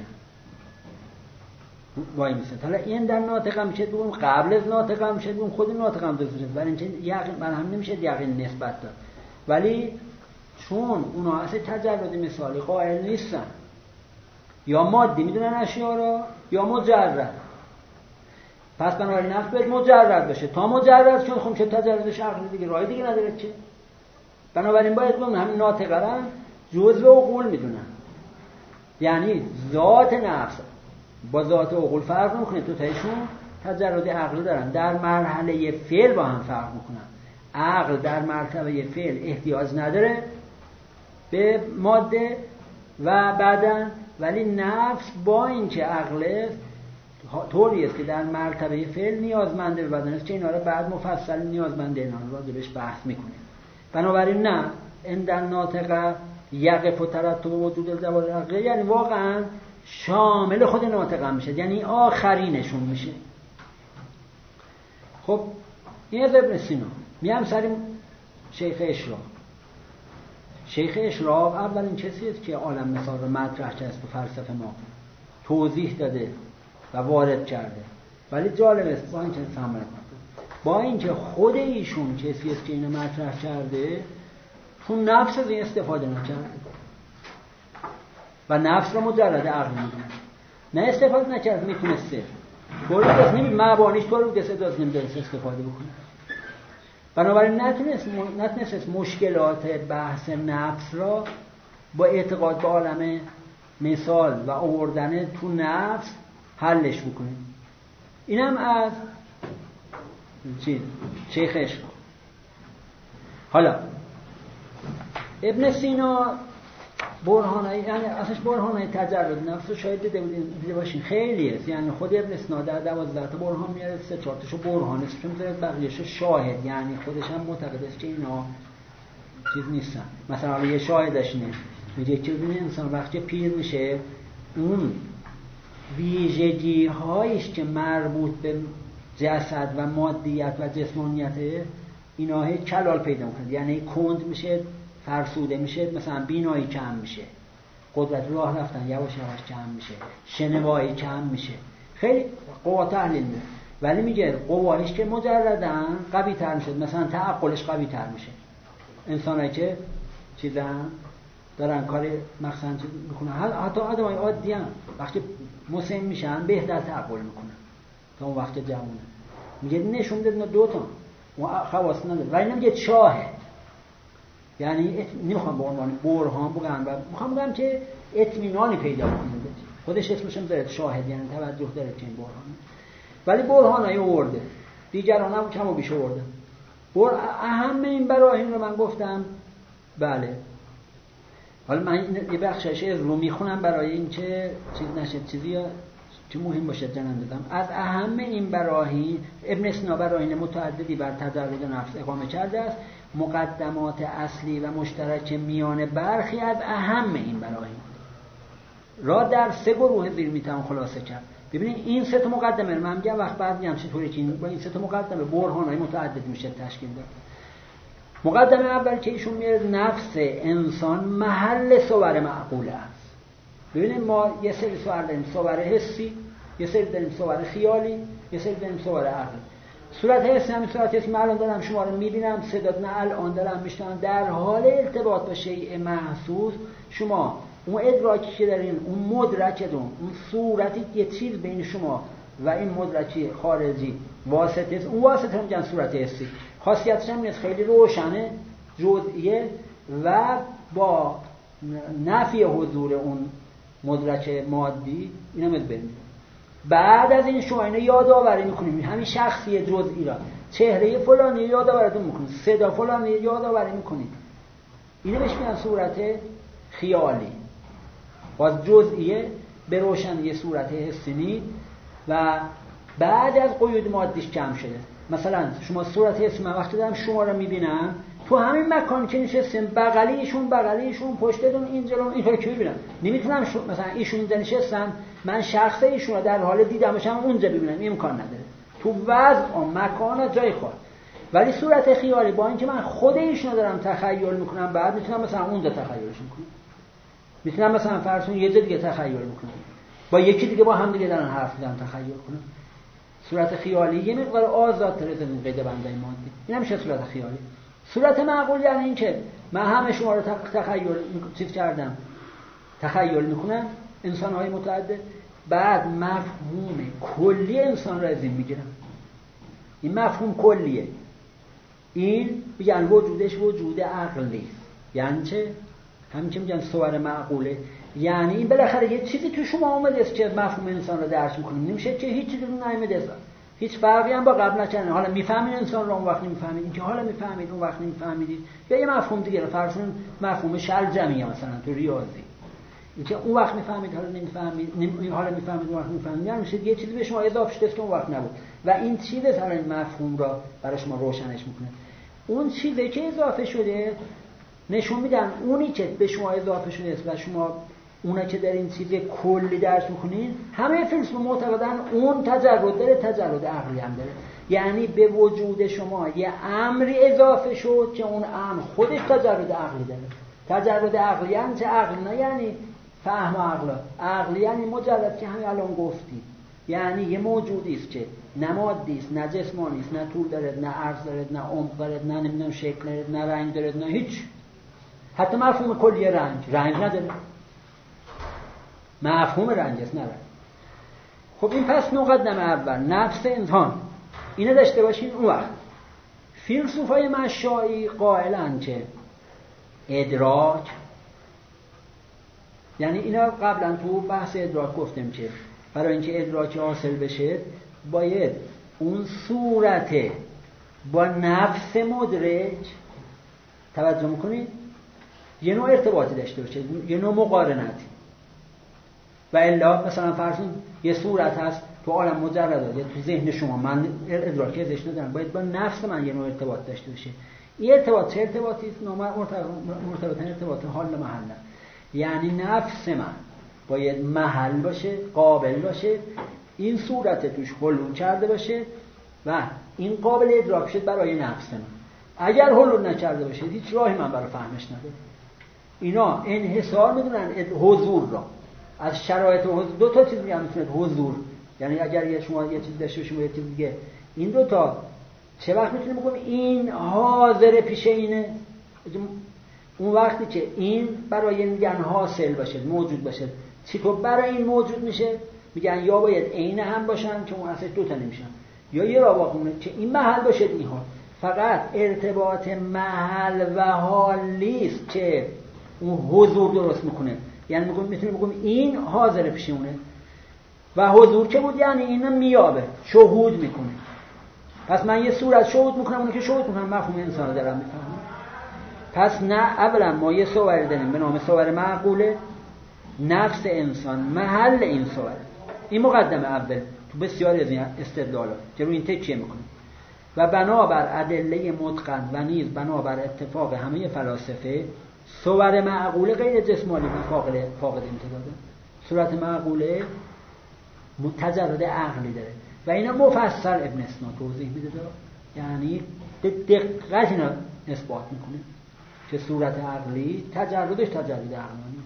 وای میشه حالا این در ناطقه میشه دوم، قبل از ناطقه میشه دوم، خود ناطقه هم دوست میشه، ولی اینکه یقین من هم نمیشه یقین نسبت داد. ولی چون اونا اصلا تجرد مثالی قائل نیستن، یا مادی میدونن اشیاء را یا مجرد، پس بنابراین نفس باید مجرد بشه. تا مجرد چون خب چه تجردش عقلی دیگه راه دیگه نداره که، بنابراین باید بگم همین ناطقه را جزء عقول میدونن. یعنی ذات نفس با ذات عقول فرق میکنه، تو تایشون تجرد عقل دارن، در مرحله فعل با هم فرق میکنن. عقل در مرتبه فعل احتیاج نداره به ماده و بدن، ولی نفس با اینکه عقل طوری است که در مرتبه فعل نیازمنده به بدن است، که اینا رو بعد مفصل نیازمنده اینا رو راجبش بحث میکنه. بنابراین نه این در ناطقه یقف و ترتب وجود الجواهر العقلیه، یعنی واقعا شامل خود ناطقه میشه، یعنی آخرینشون میشه. خب این از ابن سینا. میام سر شیخ اشراق. شیخ اشراق اولین کسی است که عالم مثال رو مطرح کرده تو فلسفه ما، توضیح داده و وارد کرده. ولی جالب است با اینکه سمر با اینکه خود ایشون کسی است که اینو مطرح کرده، تو نفس از این استفاده نکرده و نفس رو مجرد عقل میدونه، نه استفاده نکرد. میتونسته طوری دست نمی مبانیش طوری دست دست نمیدونست استفاده بکنه. بنابراین نتونست نتونست مشکلات بحث نفس را با اعتقاد به عالم مثال و آوردن تو نفس حلش بکنه. اینم از چی؟ شیخ اشراق. حالا ابن سینا برهانه، یعنی اساس برهانه تجرد نفس رو شاید دیده دیده باشین، خیلی است. یعنی خود ابن سینا در دوازده تا برهان میاره، سه چهار تاشو برهانه است، چون بقیه‌شو شاهد، یعنی خودش هم معتقد است که اینا چیز نیستن. مثلا یه شاهدش نه میگه که ببین انسان وقتی پیر میشه، اون ویژگی هایش که مربوط به جسد و مادیت و جسمانیت اینا هی کلال پیدا میکنه، یعنی کند میشه، فرسوده میشه، مثلا بینایی کم میشه، قدرت راه رفتن یواش یواش کم میشه، شنوایی کم میشه، خیلی قوا تحلیل میشه. ولی میگه قواهیش که مجردن قوی تر میشه، مثلا تعقلش قوی تر میشه. انسانایی که چیزن دارن کار مثلا میکنن، حتی آدمای عادی هم وقتی مسن میشن بهتر تعقل میکنن تا اون وقت جوونه. میگه نشون داد دو تا خواص نداره، ولی نمیگه شاهد. یعنی نمیخوام به عنوان برهان بگم، و میخوام بگم که اطمینانی پیدا کنه. خودش اسمش هم داره شاهد، یعنی توجه داره که این برهانه. ولی برهانایی آورده، دیگران هم کم و بیش آورده. بر اهم این براهین رو من گفتم. بله حالا من یه بخشش از رو میخونم برای اینکه چیز نشه، چیزی که مهم باشه جنم دادم. از اهم این براهین ابن سینا براهین متعددی بر تجرد نفس اقامه کرده است. مقدمات اصلی و مشترک میان برخی از اهم این براهین را در سه گروه زیر میتونم خلاصه کرد. ببینید این سه تا مقدمه من میگم، وقت بعد میگم چطوری که با این سه تا مقدمه برهانای متعدد میشه تشکیل داد. مقدمه اول که ایشون میاره نفس انسان محل صور معقوله است. ببینید ما یه سری صور داریم، صور حسی، یه سری داریم صور خیالی، یه سری داریم صور عقلی. صورت حسی همین صورت حسی، من الان دارم شما رو میبینم، صدات نه الان دارم میشنوم، در حال ارتباط با شیء محسوس شما اون ادراکی که دارین، اون مدرکتون، اون صورتی یه چیز بین شما و این مدرکی خارجی واسطه است. اون واسطه میگن صورت حسی. خاصیتش هم نیست، خیلی روشنه، جزئیه و با نفی حضور اون مدرک مادی اینا میاد بریم. بعد از این شما اینو یادآوری میکنیم، همین شخصی جزئی را، چهره فلانی یادآوری میکنید، صدا فلانی یادآوری میکنید، اینو بهش میگن صورت خیالی. باز جزئیه، به روشنی صورت حسی نیست و بعد از قیود مادیش کم شده. مثلا شما صورت حسی، من وقتی دارم شما رو میبینم تو همین مکان که نشستیم، بغلیشون بغلیشون پشتتون اینجا اینطوری که میبینم، نمیتونم شو... مثلا ایشون اینجا نشستن من شخص ایشون رو در حال دیدم باشم اونجا ببینم، امکان نداره تو وضع و مکان جای خود. ولی صورت خیالی با اینکه من خود ایشون رو دارم تخیل میکنم، بعد میتونم مثلا اونجا تخیلش میکنم، میتونم مثلا فرضون یه جا دیگه تخیل میکنم، با یکی دیگه با هم دیگه دارن حرف میزنن تخیل کنم. صورت خیالی یه مقدار آزادتر از این قید بنده مادی. این میشه صورت خیالی. صورت معقول یعنی این که من همه شما رو تخیل چیز کردم، تخیل میکنم، انسان‌های متعدد، بعد مفهوم کلی انسان رو از این میگیرم. این مفهوم کلیه، این میگن وجودش وجود عقلی. یعنی چه؟ همین که میگن صور معقوله، یعنی این بالاخره یه چیزی تو شما اومده است که مفهوم انسان رو درک میکنیم. نمیشه که هیچ چیزی رو نیامده است، هیچ فرقی هم با قبل نکنه. حالا میفهمید انسان رو اون وقت نمیفهمید، اینکه حالا میفهمید اون وقت نمیفهمیدید. یا یه مفهوم دیگه، فرض کنید مفهوم شل جمعیه مثلا تو ریاضی، اینکه اون وقت میفهمید حالا نمیفهمید، نمی... حالا میفهمید اون وقت نمیفهمید، یعنی میشه یه چیزی به شما اضافه شده که اون وقت نبود و این چیزه سر این مفهوم را برای شما روشنش میکنه. اون چیزی که اضافه شده نشون میدن اونی که به شما اضافه شده است و شما اونایی که در این چیز کلی درس میکنین، همه فیلسوف معتقدن اون تجرد داره، تجرد عقلی هم داره. یعنی به وجود شما یه امری اضافه شد که اون امر خودش تجرد عقلی داره. تجرد عقلی یعنی چه؟ عقل نه یعنی فهم و عقل، عقلی یعنی مجرد که همین الان گفتی، یعنی یه موجودی است که نه مادی است، نه جسمانی است، نه طول داره، نه عرض داره، نه عمق داره، نه نمیدونم شکل داره، نه رنگ داره، نه هیچ. حتی مفهوم کلی رنگ، رنگ نداره. مفهوم رنگ است، نه رنگ. خب این پس مقدمه اول نفس انسان، اینو داشته باشین. اون وقت فیلسوفای مشایی قائلن که ادراک، یعنی اینا قبلا تو بحث ادراک گفتم که برای اینکه ادراک حاصل بشه باید اون صورت با نفس مدرک، توجه میکنید، یه نوع ارتباطی داشته باشه، یه نوع مقارنتی. و الا مثلا فرضون یه صورت هست تو عالم مجرد، یا تو ذهن شما، من ادراکی ازش ندارم، باید با نفس من یه نوع ارتباط داشته باشه. این ارتباط چه ارتباطی است؟ مرتبطن ارتباط حال و محل. یعنی نفس من باید محل باشه، قابل باشه، این صورت توش حلول کرده باشه و این قابل ادراک شد برای نفس من. اگر حلول نکرده باشه هیچ راهی من برای فهمش نداره. اینا انحصار میدونن حضور را از شرایط حضور. دو تا چیز میگن میتونه حضور، یعنی اگر یه شما یه چیز داشته باشیم و یه چیز دیگه، این دو تا چه وقت میتونیم بگیم این حاضر پیش اینه؟ اون وقتی که این برای میگن حاصل باشه، موجود باشه. چطور برای این موجود میشه؟ میگن یا باید عین هم باشن که اون اصلا دو تا نمیشن، یا یه را واقعونه که این محل باشه این حال. فقط ارتباط محل و حال نیست که اون حضور درست میکنه. یعنی میگم میتونیم بگیم این حاضر پیش اونه و حضور که بود یعنی اینو میابه، شهود میکنه. پس من یه صورت شهود میکنم، اون که شهود میکنم مفهوم انسان رو دارم میفهمم. پس نه، اولا ما یه صور داریم به نام صور معقوله، نفس انسان محل این صور. این مقدمه اول تو بسیاری از این استدلالات که روی این تکیه میکنه و بنابر ادله متقن و نیز بنابر اتفاق همه فلاسفه صور معقوله غیر جسمانی و فاقد فاقد امتداده. صورت معقوله تجرد عقلی داره و اینا مفصل ابن سینا توضیح میده، یعنی به دقت اینا اثبات میکنه که صورت عقلی تجردش تجرد عقلانی.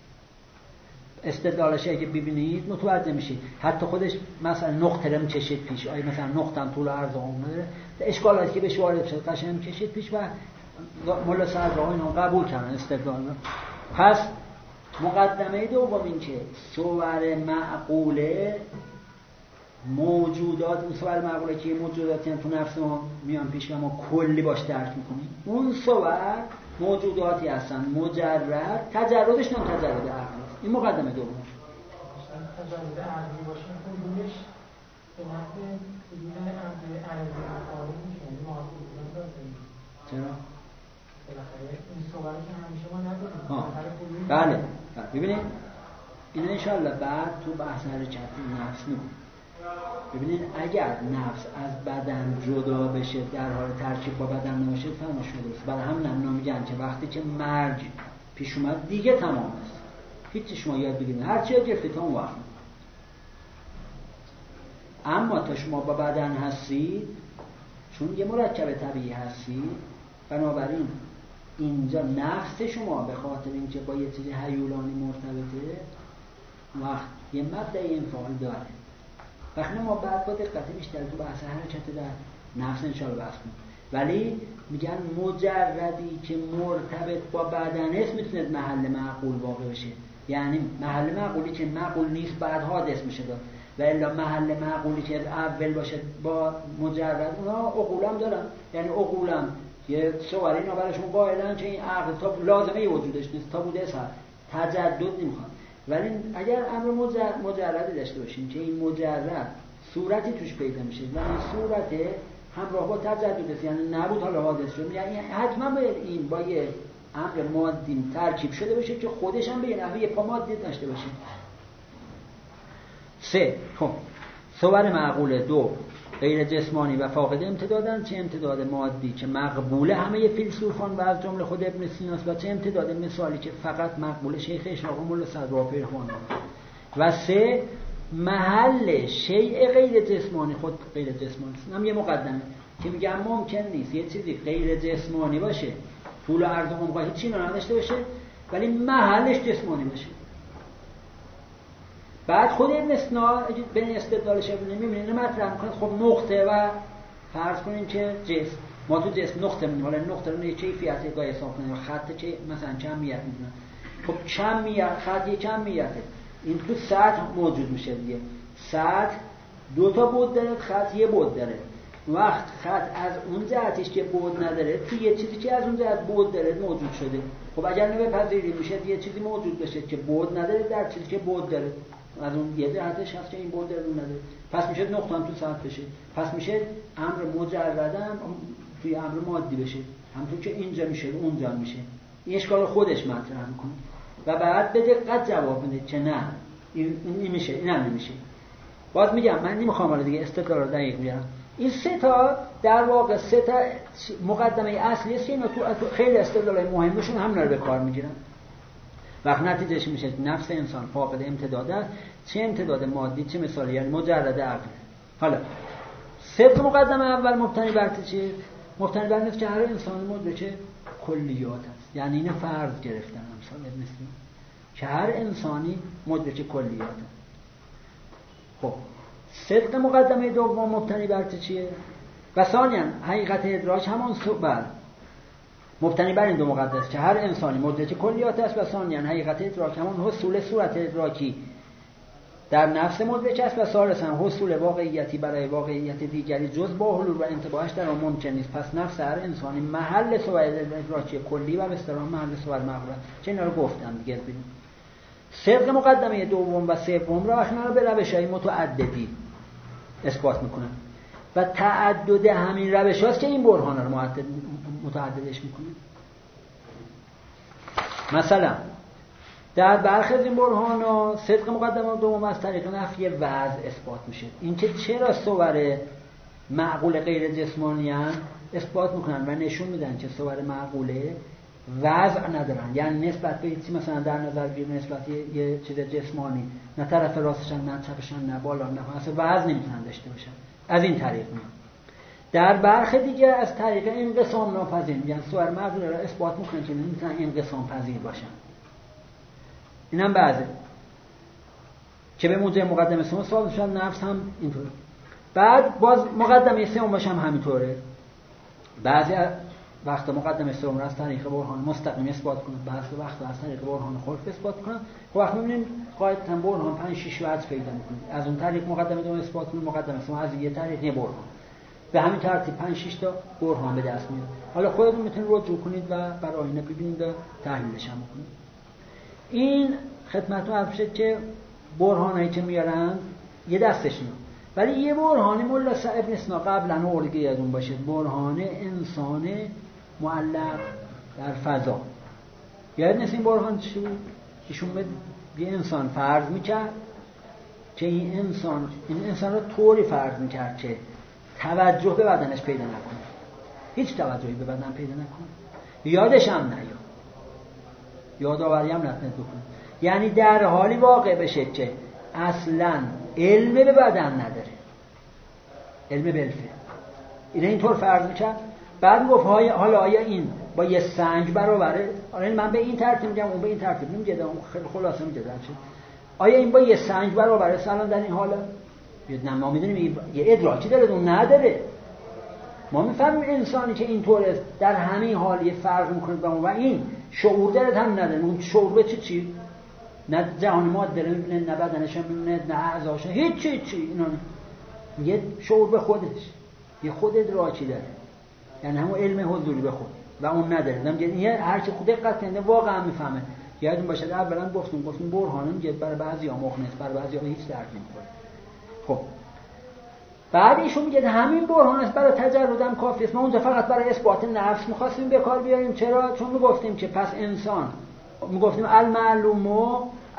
استدلالش اگه ببینید متوجه میشید. حتی خودش مثلا نقطه رو کشید پیش، آیا مثلا نقطه طول عرض عمر نداره، اشکالاتی که بهش وارد شد قشنگ کشید پیش و مولا صدرا اینا قبول کردن استدلال رو. پس مقدمه دوم این که صور معقوله موجودات، اون صور معقوله که موجوداتی هم تو نفس ما میان پیش و ما کلی باش درک میکنیم، اون صور موجوداتی هستن مجرد، تجردش هم تجرد عقلی است. این مقدمه دوم. تجرد عقلی باشه خودش به نحو حدود عقل عرضی مقاله میشه، یعنی معقول بودن. چرا؟ بالاخره این صور که همیشه ما نداریم. بله. ببینید این انشالله بعد تو بحث حرکت نفس میگم. ببینید اگر نفس از بدن جدا بشه در حال ترکیب با بدن نباشه فهم شده است. برای همین هم میگن که وقتی که مرگ پیش اومد دیگه تمام است، هیچ شما یاد بگیرید هر چی گرفتید تا اون وقت. اما تا شما با بدن هستید، چون یه مرکب طبیعی هستید، بنابراین اینجا نفس شما به خاطر اینکه با یه چیز هیولانی مرتبطه وقت یه مبدأ انفعال داره. وقتی ما بعد با دقت بیشتر تو بحث حرکت در نفس انشاءالله بحث کنیم، ولی میگن مجردی که مرتبط با بدن است میتونه محل معقول واقع بشه. یعنی محل معقولی که معقول نیست بعد حادث میشه داد، و الا محل معقولی که اول باشه با مجرد، اونا عقول هم دارن. یعنی عقول هم یه صور اینا براشون قائلن که این عقل تا لازمه وجودش نیست، تا بوده سر تجدد نمیخواد. ولی اگر امر مجرد مجردی داشته باشیم که این مجرد صورتی توش پیدا میشه و این صورت همراه با تجدد است، یعنی نبود حالا حادث شد، یعنی حتما به این با یه امر مادی ترکیب شده باشه که خودش هم به یه نحوه پا مادی داشته باشه. سه، خب صور معقوله دو غیر جسمانی و فاقد امتدادن، چه امتداد مادی که مقبوله همه فیلسوفان و از جمله خود ابن سیناست، و چه امتداد مثالی که فقط مقبوله شیخ اشراق و ملا صدر و پیروان. و سه محل شیء غیر جسمانی، خود غیر جسمانی است. هم یه مقدمه که میگم ممکن نیست یه چیزی غیر جسمانی باشه، طول و عرض و عمق هیچ چیزی نداشته باشه ولی محلش جسمانی باشه. بعد خود ابن سینا به این استدلالش می‌بینید مطرح می‌کنه. خب نقطه و فرض کنیم که جسم، ما تو جسم نقطه می‌بینیم، حالا نقطه رو یه کیفیت گاهی حساب کنیم، خط چه مثلا کمیت می‌دونن. خب کمیت خط یه کمیته، این تو سطح موجود میشه دیگه. سطح دو تا بعد داره، خط یه بعد داره. وقت خط از اون جهتش که بعد نداره تو یه چیزی که از اون جهت بعد داره موجود شده. خب اگر نمی‌پذیریم میشه یه چیزی موجود بشه که بعد نداره در چیزی که بعد داره، از اون یه جهتش هست که این بعد داره اون نداره، پس میشه نقطه هم تو سطح بشه، پس میشه امر مجردم توی امر مادی بشه، همونطور که اینجا میشه اونجا میشه. این اشکال خودش مطرح میکنه و بعد به دقت جواب میده که نه این این میشه این هم نمیشه. باز میگم من نمیخوام حالا دیگه استدلال رو دقیق بیارم. این سه تا در واقع سه تا مقدمه اصلی است که اینا تو خیلی استدلال مهمشون هم رو به کار میگیرن. وقت نتیجهش میشه نفس انسان فاقد امتداد است، چه امتداد مادی چه مثالی، یعنی مجرد عقل. حالا سه مقدمه اول مبتنی بر چه؟ مبتنی بر اینه که هر انسان مدرک کلیات است، یعنی این فرض گرفتن امثال ابن سینا که هر انسانی مدرک کلیات است. خب صدق مقدمه دوم مبتنی بر چیه؟ و ثانیاً حقیقت ادراک همان صبر مبتنی بر این دو مقدس که هر انسانی مدرک کلیات است و ثانیاً حقیقت ادراک همان حصول صورت ادراکی در نفس مدرک است و ثالثاً حصول واقعیتی برای واقعیت دیگری جز با حلول و انتباهش در آن ممکن نیست. پس نفس هر انسانی محل صور ادراکی کلی و به اصطلاح محل صور معقول است. چه اینا رو گفتم دیگه. ببینید صدق مقدمه دوم و سوم را اخنا به روش‌های متعددی اثبات میکنن و تعدد همین روش هاست که این برهان رو متعدد متعددش میکنه. مثلا در برخی از این برهان ها صدق مقدمه دوم از طریق نفی وضع اثبات میشه. اینکه چرا صور معقول غیر جسمانی هستند اثبات میکنن و نشون میدن که صور معقوله وضع ندارن، یعنی نسبت به چیزی مثلا در نظر بگیر نسبت یه چیز جسمانی نه طرف راستشن نه چپشن نه بالا نه پایین، اصلا وضع نمیتونن داشته باشن. از این طریق میاد. در برخی دیگه از طریق انقسام ناپذیر میگن صور معقوله را اثبات میکنن که نمیتونن انقسام پذیر باشن. اینم بعضی که به موجب مقدمه سوم ثابت شدن نفس هم اینطوره. بعد باز مقدمه سوم باشه هم همینطوره. بعضی وقت مقدمه سوم را از طریق برهان مستقیم اثبات کنه، بحث وقت از طریق برهان خلف اثبات کنه. خب وقتی می‌بینیم قاعدتاً برهان پنج شش وجه پیدا می‌کنه، از اون طریق مقدمه دوم اثبات کنه، مقدمه سوم از یه طریق یه برهان، به همین ترتیب پنج شش تا برهان به دست میاد. حالا خودتون میتونید رجوع کنید و برای آینه ببینید و تحلیلش هم کنید. این خدمتتون عرض شد که برهانایی که میارن یه دستشون، ولی یه برهانی مولا ابن سینا قبلا اورگه یادون باشه، برهان انسان معلق در فضا. یاد نیست این برهان چی بود؟ ایشون به یه انسان فرض میکرد که این انسان این انسان رو طوری فرض میکرد که توجه به بدنش پیدا نکنه، هیچ توجهی به بدن پیدا نکنه، یادش هم نیاد، یادآوری هم نتونه بکنه. یعنی در حالی واقع بشه که اصلاً علم به بدن نداره، علم بالفعل. این اینطور فرض میکرد. بعد گفت حالا آیا این با یه سنج برابره؟ آره من به این ترتیب میگم، اون به این ترتیب نمیگه، اون خیلی خلاصه میگه. آیا این با یه سنج برابره سلام در این حالا؟ نه، ما میدونیم یه ادراکی داره، اون نداره. ما میفهمیم انسانی که اینطوره در همین حال یه فرق میکنه با اون و این شعور داره هم نداره. اون شعور به چی چی؟ نه جهان ماده رو میبینه، نه بدنش رو میبینه، نه اعضاش، هیچ چی چی اینا نه. یه شعور به خودش، یه خود ادراکی داره، یعنی همون علم حضوری به خود و اون نداره. نمیگه این هر چی خود دقت کنه واقعا میفهمه. یادتون باشه اولا گفتم گفتم برهان میگه برای بعضیا مخنث، برای بعضیا هیچ درک نمیکنه. خب بعد ایشون میگه همین برهان است برای تجردم کافی است. ما اونجا فقط برای اثبات نفس می‌خواستیم به کار بیاریم. چرا؟ چون میگفتیم که پس انسان میگفتیم المعلوم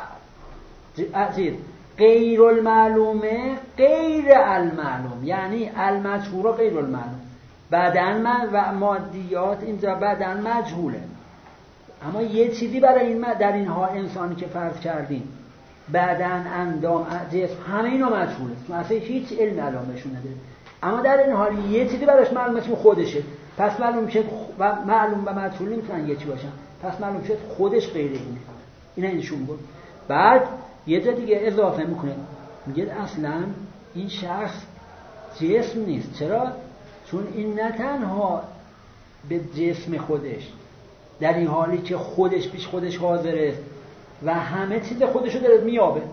عزیز غیر المعلومه غیر المعلوم، یعنی المجهول غیر المعلوم. بدن و مادیات اینجا بدن مجهوله، اما یه چیزی برای این در اینها انسانی که فرض کردیم بدن، اندام، جسم همه اینا مجهوله، چون اصلا هیچ علم علامه‌شون نداره. اما در این حال یه چیزی براش معلومه که خودشه. پس معلوم شد و معلوم و مجهول نمیتونن یکی باشن. پس معلوم شد خودش غیر اینه. اینا اینشون بود. بعد یه جا دیگه اضافه میکنه، میگه اصلا این شخص جسم نیست. چرا؟ چون این نه تنها به جسم خودش در این حالی که خودش پیش خودش حاضره و همه چیز خودشو داره میابه،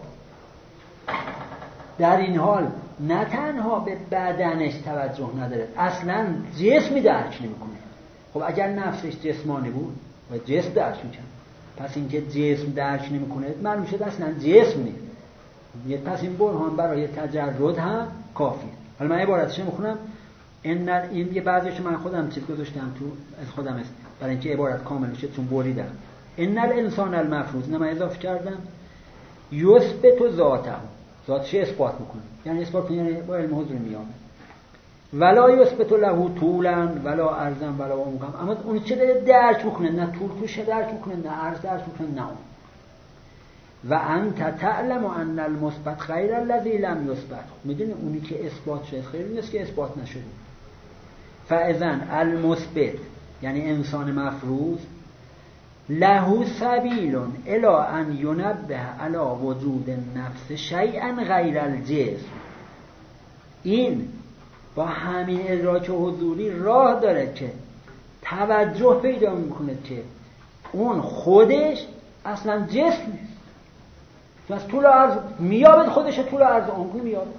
در این حال نه تنها به بدنش توجه نداره، اصلا جسمی درک نمیکنه. خب اگر نفسش جسمانی بود و جسم درک میکنه، پس اینکه جسم درک نمیکنه معلوم شد اصلا جسم نیست. پس این برهان برای تجرد هم کافیه. حالا من عبارتش میخونم. این این یه بعضیش من خودم چیز گذاشتم تو از خودم است برای اینکه عبارت کامل بشه، چون بریدم. ان الانسان المفروض، من اضافه کردم یثبت ذاته، ذاتش اثبات میکنه، یعنی اثبات کنه، یعنی با علم حضور میامه. ولا یثبت له طولا ولا عرضا ولا عمقا، اما اون چه داره درک میکنه، نه طول توش درک میکنه، نه عرض درک میکنه، نه اون. و انت تعلم ان المثبت غیر الذی لم یثبت، میدونی اونی که اثبات شده خیر نیست که اثبات نشده. فاذن المثبت یعنی انسان مفروض له سبیل الی ان ینبه علی وجود النفس شیئا غیر الجسم، این با همین ادراک حضوری راه داره که توجه پیدا میکنه که اون خودش اصلا جسم نیست. تو از طول عرض میابد خودش، طول عرض عمقی میابد.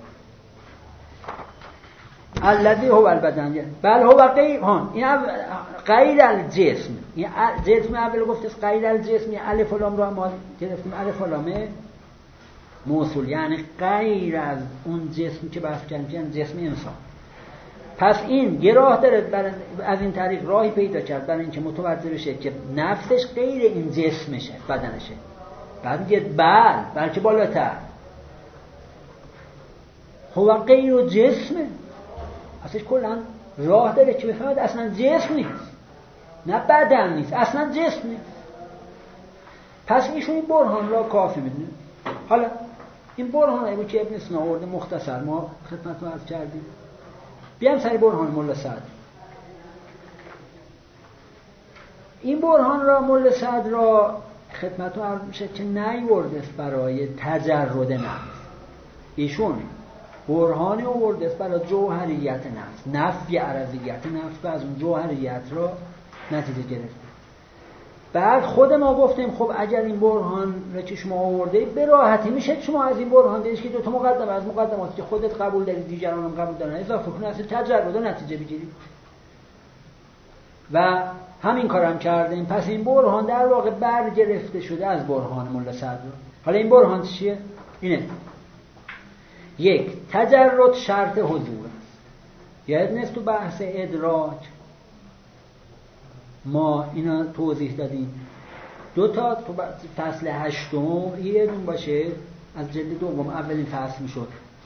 الذی هو البدن بل هو غیر ها این غیر الجسم. این جسم اول گفت غیر الجسم، الف و لام رو ما گرفتیم، الف و لام موصول، یعنی غیر از اون جسم که بحث کردیم، یعنی جسم انسان. پس این یه راه داره برای از این طریق راهی پیدا کرد برای اینکه متوجه بشه که نفسش غیر این جسمشه، بدنشه. بعد میگه بل بلکه بالاتر هو غیر جسمه، اصلا کلا راه داره که بفهمد اصلا جسم نیست، نه بدن نیست، اصلا جسم نیست. پس ایشون این برهان را کافی میدونه. حالا این برهان ایو که ابن سینا آورده مختصر ما خدمتتون عرض کردیم. بیام سری برهان مولا سعد. این برهان را مولا سعد را خدمتتون عرض میشه که نیورده برای تجرد نفس. ایشون برهانی آورده است برای جوهریت نفس، نفی عرضیت نفس و از اون جوهریت را نتیجه گرفته. بعد خود ما گفتیم خب اگر این برهان را که شما آورده به راحتی میشه شما از این برهان دیدید که دو تا مقدمه از مقدماتی که خودت قبول داری دیگران هم قبول دارن اضافه کنید، اصلا تجربه و نتیجه بگیرید و همین کارم کردیم. پس این برهان در واقع برگرفته شده از برهان ملا صدر. حالا این برهان چیه؟ اینه: یک، تجرد شرط حضور است. یعنی تو بحث ادراک ما اینا توضیح دادیم. دو تا تو فصل هشتم یه دون باشه از جلد دوم اولین فصل میشد.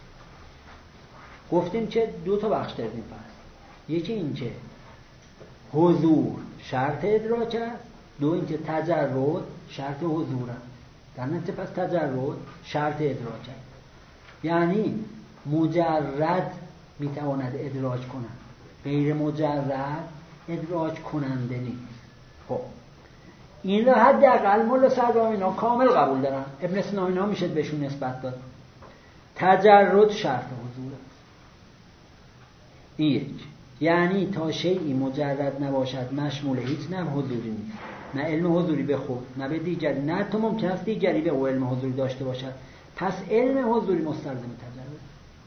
گفتیم که دو تا بخش داریم فصل. یکی این که حضور شرط ادراک است، دو این که تجرد شرط حضور است. در نتیجه پس تجرد شرط ادراک است. یعنی مجرد میتواند ادراک کنند، غیر مجرد ادراک کننده نیست. خب این را حداقل ملا صدر اینا کامل قبول دارن. ابن سینا اینا میشه بهشون نسبت داد. تجرد شرط حضور است. این یک، یعنی تا شیئی مجرد نباشد مشمول هیچ نه حضوری نیست، نه علم حضوری به خود نه به دیگری، نه تو ممکن است دیگری به او علم حضوری داشته باشد. پس علم حضوری مستلزم تجرد.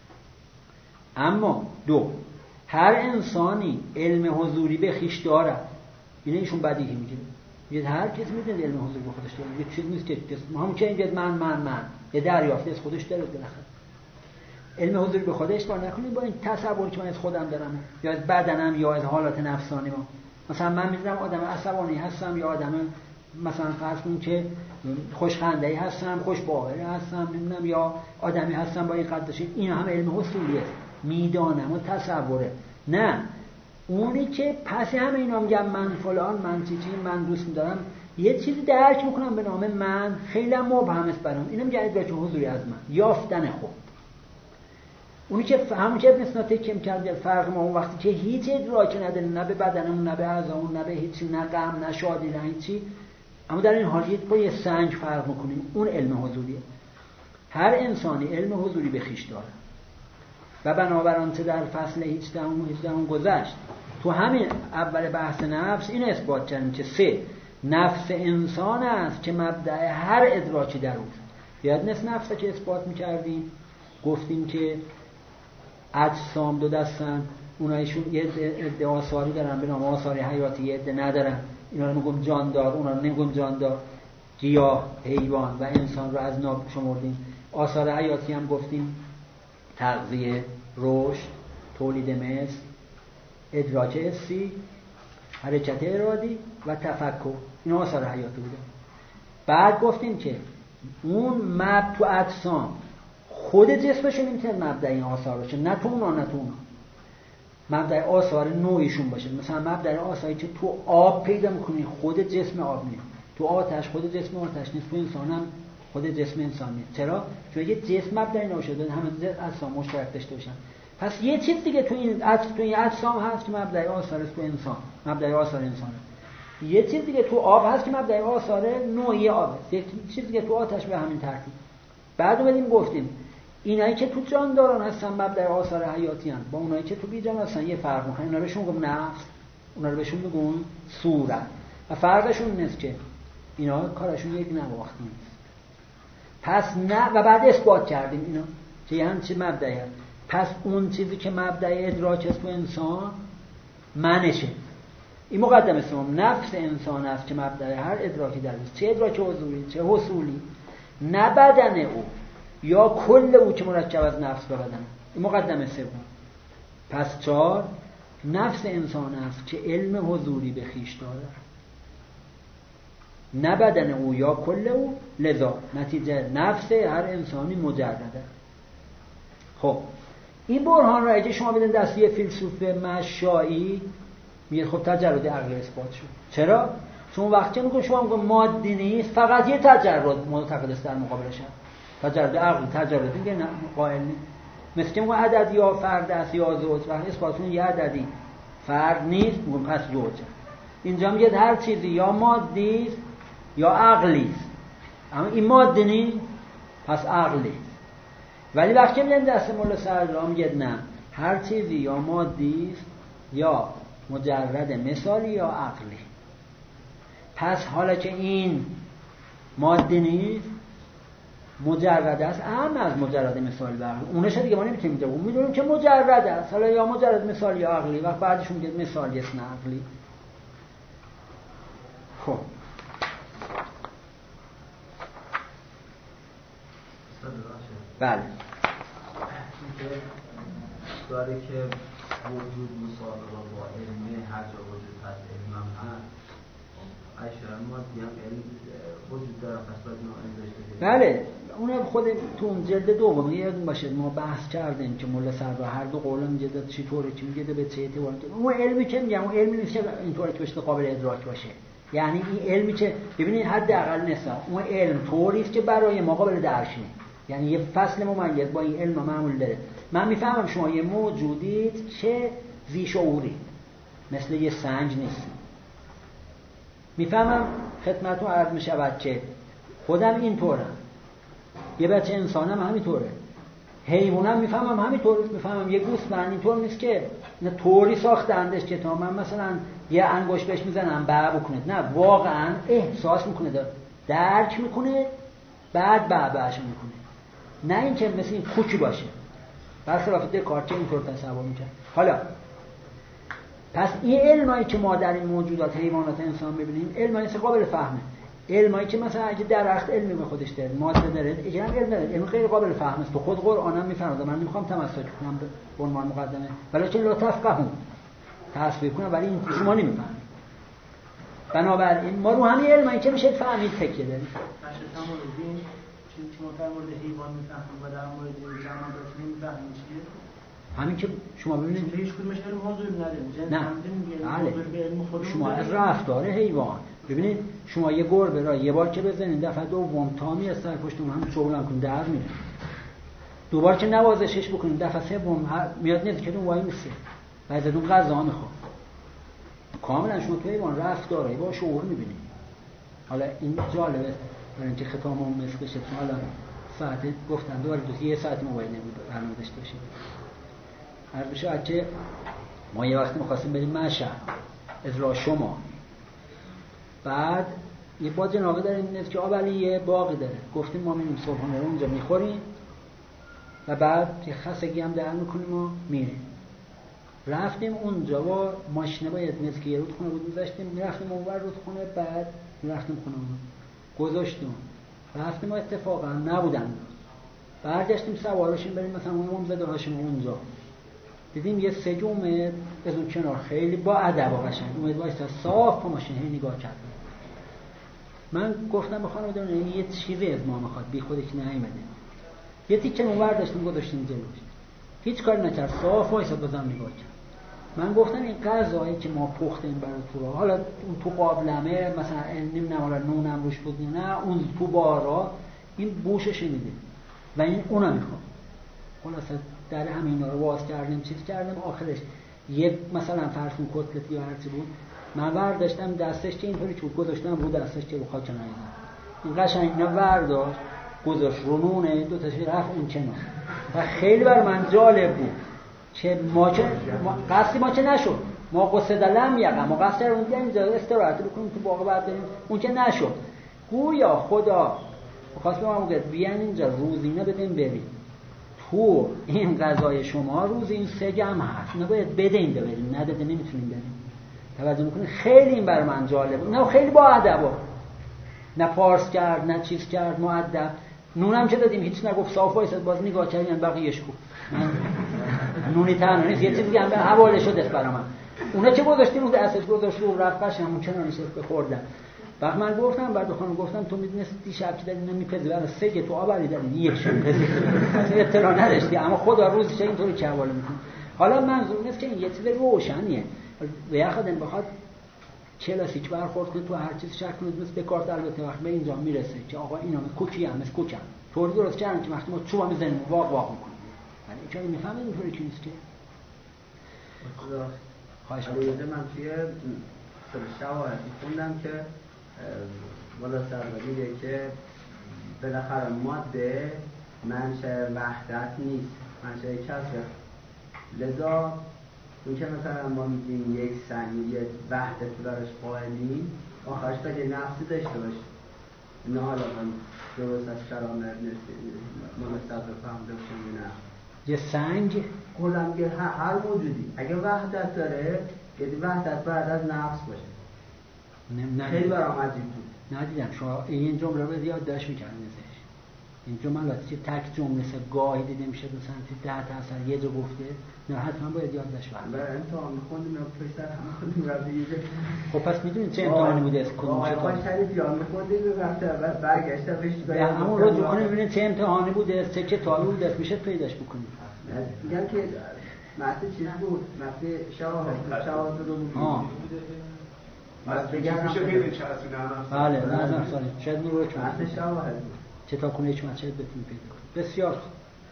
اما دو، هر انسانی علم حضوری به خویش دارد. اینه ایشون بدیهی میگه. میگه هر کس میدونه علم حضوری به خودش داره. یه چیز نیست که همون که میگه من من من یه دریافت از خودش داره بالاخره. علم حضوری به خودش داره، نکنید با این تصور که من از خودم دارم یا از بدنم یا از حالات نفسانی ما. مثلا من میدونم آدم عصبانی هستم یا آدم مثلا فرض کنید که خوشخنده‌ای هستم، خوش باوری هستم، نمیدونم یا آدمی هستم با این قدشی. این هم علم حضوریه. میدانم و تصوره. نه اونی که پس همه اینا میگم من فلان من چی چی من دوست دارم یه چیزی درک میکنم به نام من خیلی مبهم است برام. اینم میگه ادراک حضوری از من یافتن خود. اونی که همون که ابن سینا تکیم کرد فرق ما اون وقتی که هیچ ادراکی نداره، نه به بدنمون نه به اعضامون نه به هیچی، نه غم نه شادی نه هیچی، اما در این حال با یه سنج فرق میکنیم. اون علم حضوریه. هر انسانی علم حضوری به خویش داره و بنابراین چه در فصل هجدهم و هجدهم گذشت تو همین اول بحث نفس این اثبات کردیم که سه، نفس انسان است که مبدأ هر ادراکی در اوست. یاد نفس نفس که اثبات میکردیم گفتیم که اجسام دو دستن، اونایشون یه عده آثاری دارن به نام آثار حیاتی، یه عده ندارن. اینا رو میگم جاندار، اونا رو نمیگم جاندار. گیاه، حیوان و انسان رو از ناب شمردیم. آثار حیاتی هم گفتیم تغذیه، رشد، تولید مثل، ادراک حسی، حرکت ارادی و تفکر. این آثار حیاتی بوده. بعد گفتیم که اون مبدأ تو اجسام خود جسمشون میتونه مبدأ این آثار باشه، نه تو اونا نه تو اونا. مبدأ آثار نوعیشون باشه. مثلا مبدأ آثاری که تو آب پیدا میکنی خود جسم آب نیست، تو آتش خود جسم آتش نیست، تو انسان هم خود جسم انسان نیست. چرا؟ چون یه جسم مبدأ نوشده همه اجسام مشترک داشته باشن. پس یه چیز دیگه تو این اجسام تو این اجسام هست که مبدأ آثار است تو انسان، مبدأ آثار انسانه. یه چیز دیگه تو آب هست که مبدأ آثار نوعی آب است. یه چیز دیگه تو آتش به همین ترتیب. بعد اومدیم گفتیم اینایی که تو جانداران هستن مبدأ آثار حیاتی هستن با اونایی که تو بی جان هستن یه فرق میکنه. اینا رو بهشون میگم نفس، اونا رو بهشون میگم صورت. و فرقشون اینه که اینا کارشون یک نواختی نیست. پس نه و بعد اثبات کردیم اینا که یعنی چه مبدأی هست. پس اون چیزی که مبدأ ادراک است تو انسان منشه. این مقدمه سوم، نفس انسان است که مبدأ هر ادراکی در است، چه ادراک حضوری چه حصولی، نه بدن او یا کل او که مرکب از نفس به بدن. این مقدمه سوم. پس چهار، نفس انسان است که علم حضوری به خویش دارد، نه بدن او یا کل او. لذا نتیجه نفس هر انسانی مجرده. خب این برهان را اگه شما بدین دستی فیلسوف مشایی میگه خب تجرد عقلی اثبات شد. چرا؟ چون وقتی میگم شما میگم مادی نیست، فقط یه تجرد معتقد است در مقابلش. تجرد عقلی تجرد دیگه نه قائل نیست. مثل که میگم عدد یا فرد است یا زوج، وقتی اثباتون یه عددی فرد نیست میگم پس زوجه. اینجا میگه هر چیزی یا مادی است یا عقلی است. اما این ماده نیست پس عقلی است. ولی وقتی میگن دست مولا سرجام میگه نه، هر چیزی یا مادی است یا مجرد مثالی یا عقلی. پس حالا که این مادی نیست، مجرد است، اهم از مجرد مثالی و عقلی. اونش دیگه ما نمیتونیم بگیم، میدونیم که مجرد است، حالا یا مجرد مثالی یا عقلی، وقت بعدشون میگه مثالی است نه عقلی. خب بله داره که وجود مسابقه با علم هر جا وجود هست، علم هم هست، اشیاء مادی هم علم وجود داره، پس باید ما علم داشته. بله اون خود تو اون جلد دوم یادتون باشه ما بحث کردیم که مولا سربا هر دو قول میگه چطوره، چی میگه به چه اعتبار. اون علمی که میگم اون علمی نیست که اینطوری که بشه قابل ادراک باشه، یعنی این علمی که ببینید حداقل نسبت اون علم طوری است که برای ما قابل درک نیست، یعنی یه فصل ممیز با این علم معمول داره. من میفهمم شما یه موجودید که ذی شعوری مثل یه سنج نیست، میفهمم خدمتتون عرض میشود که خودم اینطورم، یه بچه انسانم همینطوره، حیوانم میفهمم همینطوره، میفهمم یه گوسفند اینطور نیست که نه طوری ساختندش که تا من مثلا یه انگشت بهش میزنم بع بکنه، نه واقعا احساس میکنه، درک میکنه بعد بعبعش میکنه، نه اینکه مثل این کوکی باشه. برخلاف دکارت اینطور تصور میکنه. حالا پس این علمایی که ما در این موجودات حیوانات انسان میبینیم علمایی که قابل فهمه، علمایی که مثلا اگه درخت علمی به خودش داره، ماده داره، اگه هم علم داره، علم غیر قابل فهم است. تو خود قرآن هم میفرماده، من نمیخوام تمسک کنم به عنوان مقدمه، ولی چون لا تفقهون تصویر کنم، ولی این شما نمیفهمید. بنابراین ما رو همین علمایی که میشه فهمید تکیه داریم. شما در مورد حیوان میفهمید و در مورد جمادات نمیفهمید چیه؟ همین که شما ببینید هیچ کدومش علم حضور نداره. نه بله. شما از رفتار حیوان ببینید، شما یه گربه را یه بار که بزنید دفعه دوم تا می از سر پشت اون هم شغل هم کنید در میره، دوبار که نوازشش بکنید دفعه سوم میاد نزدیک اون وای میسه و از اون غذا میخواد. کاملا شما تو حیوان رفتارایی با شعور میبینید. حالا این جالبه برای اینکه ختاممون مثل بشه، حالا ساعت گفتن دوباره دو یه ساعت موبایل نبود برنامه داشته باشیم. هر بشه که ما یه وقتی می‌خواستیم بریم مشهد از راه شما، بعد یه با جناقه داریم نزد که آب علی یه باقی داره، گفتیم ما میریم صبحانه رو اونجا میخوریم و بعد یه خستگی هم در میکنیم و میریم. رفتیم اونجا با ماشینه باید نزد که یه رودخونه بود میذاشتیم، میرفتیم اونور رودخونه، بعد میرفتیم خونه اون گذاشتیم، رفتیم و اتفاقا نبودن، برگشتیم سوارشیم بریم مثلا اون امزده هاشیم اونجا، دیدیم یه سجوم از اون کنار خیلی با ادب و قشنگ اومد وایسا صاف با ماشین هی نگاه کرد. من گفتم به خانم دارم یه چیزی از ما میخواد، بی خودی که نیومده. یه تیکه اونور داشتیم گذاشتیم جلوش، هیچ کاری نکرد، صاف وایسا بازم نگاه کرد. من گفتم این غذایی که ما پختیم برای تو را، حالا اون تو قابلمه مثلا نمیدونم حالا نونم روش بود نه، اون تو بارا این بوشش میده و این اونم میخواد. خلاصه در همینا رو واس کردیم چیز کردیم، آخرش یک مثلا فرسون کتلت یا هرچی بود من برداشتم دستش که اینطوری چوب گذاشتم رو دستش که رو خاک نیومد، این قشنگ اینا برداشت گذاشت رو نونه دو تاش رفت اون کنار و خیلی بر من جالب بود که ما که قصدی ما که نشد، ما قصد دلم یقم ما قصد رو اونجا اینجا استراحت بکنیم تو باغ بعد بریم، اون که نشد. گویا خدا خواست به ما بگه بیان اینجا روزینه بدیم بریم، تو این غذای شما روز این سه گم هست، نباید بدین بریم، نداده نمیتونیم بریم. توجه میکنید؟ خیلی این بر من جالب، نه خیلی با ادب، نه پارس کرد نه چیز کرد، مؤدب. نونم که دادیم هیچ نگفت، صاف وایساد باز نگاه کردیم بقیه‌اش کو نونی تنها نیست، یه چیزی هم به حواله شده برام. اونا چه گذاشتیم اون دستش گذاشت رو رفتش همون کنار نشست بخوردن. بعد من گفتم بعد خانم گفتم تو میدونستی دیشب که دادی نمیپذیری برای سه تو آبری دادی یک شب پذیری اطلاع نداشتی، اما خدا روزش اینطوری که حواله میکنه. حالا منظور نیست که این یه چیز روشنیه و یا خودم بخواد کلاسیک برخورد کنه تو هر چیز شک کنید مثل کارت البته وقت به اینجا میرسه که آقا اینا کوکی هم مثل کوچن طوری درست کردن که وقتی ما چوبا میزنیم واق واق میکنه، ولی چون میفهمید اینطوری که نیست که خواهش می‌کنم. من توی شواهدی خوندم که والا سربازی که بالاخره ماده منشأ وحدت نیست، منشأ کسر. لذا اون که مثلا ما میگیم یک سنگ یک وحدت دارش قائلیم، آخرش باید یه نفسی داشته باشه. نه حالا من درست از شرامت ما مستقل فهم داشتیم نه. یه سنگ کلا میگه هر موجودی اگه وحدت داره، یعنی وحدت بعد از نفس باشه. نه خیلی برام عجیب بود. ندیدم شما این جمله رو یاد داشت می‌کردن ازش. این جملاتی که تک جمله سه گاهی دیده میشه مثلا ده تا اصلا یه جا گفته، نه حتما باید یاد داشت برام. برای امتحان می‌خوندیم یا پسر هم خوندیم و دیگه. خب پس میدونید چه امتحانی بوده از کدوم چه کتاب؟ شریف یا می‌خوندیم وقتی بعد برگشتم پیش به همون رجوع کنید ببینید چه امتحانی بوده، چه کتابی بوده، میشه پیداش بکنید. میگم که متن چیز بود، متن شواهد شواهد رو بود. ها از دیگه میشه ببینید چه اصلی نه. بله نه نه سالی شاید نور رو متن شواهد بود. کتابخونه حکمت شاید بتونید پیدا کنید. بسیار خوب.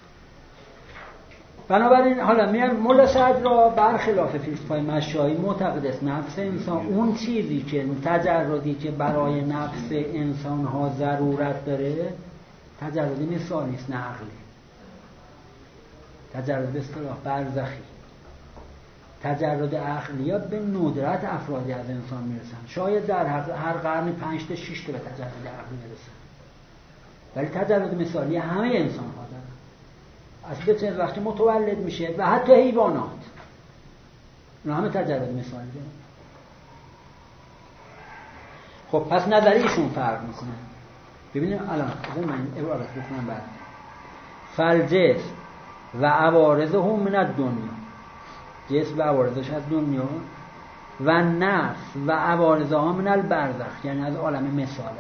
بنابراین حالا میان ملا سعد را برخلاف فیلسوفای مشایی معتقد است نفس انسان اون چیزی که تجردی که برای نفس انسان ها ضرورت داره تجردی مثالی است، نه عقلی. تجرد به اصطلاح برزخی. تجرد عقلی ها به ندرت افرادی از انسان میرسن، شاید در هر قرن پنج تا شش تا به تجرد عقلی میرسن، ولی تجرد مثالی همه انسان ها دارن. از بچه وقتی متولد میشه و حتی حیوانات اونا همه تجرد مثالی دارن. خب پس نظریشون فرق میکنه. ببینید الان من عبارت بکنم بعد فلجس و عوارضه هم من الدنیا، جسم و عوارضش از دنیا، و نفس و عوارضه ها من البرزخ، یعنی از عالم مثاله.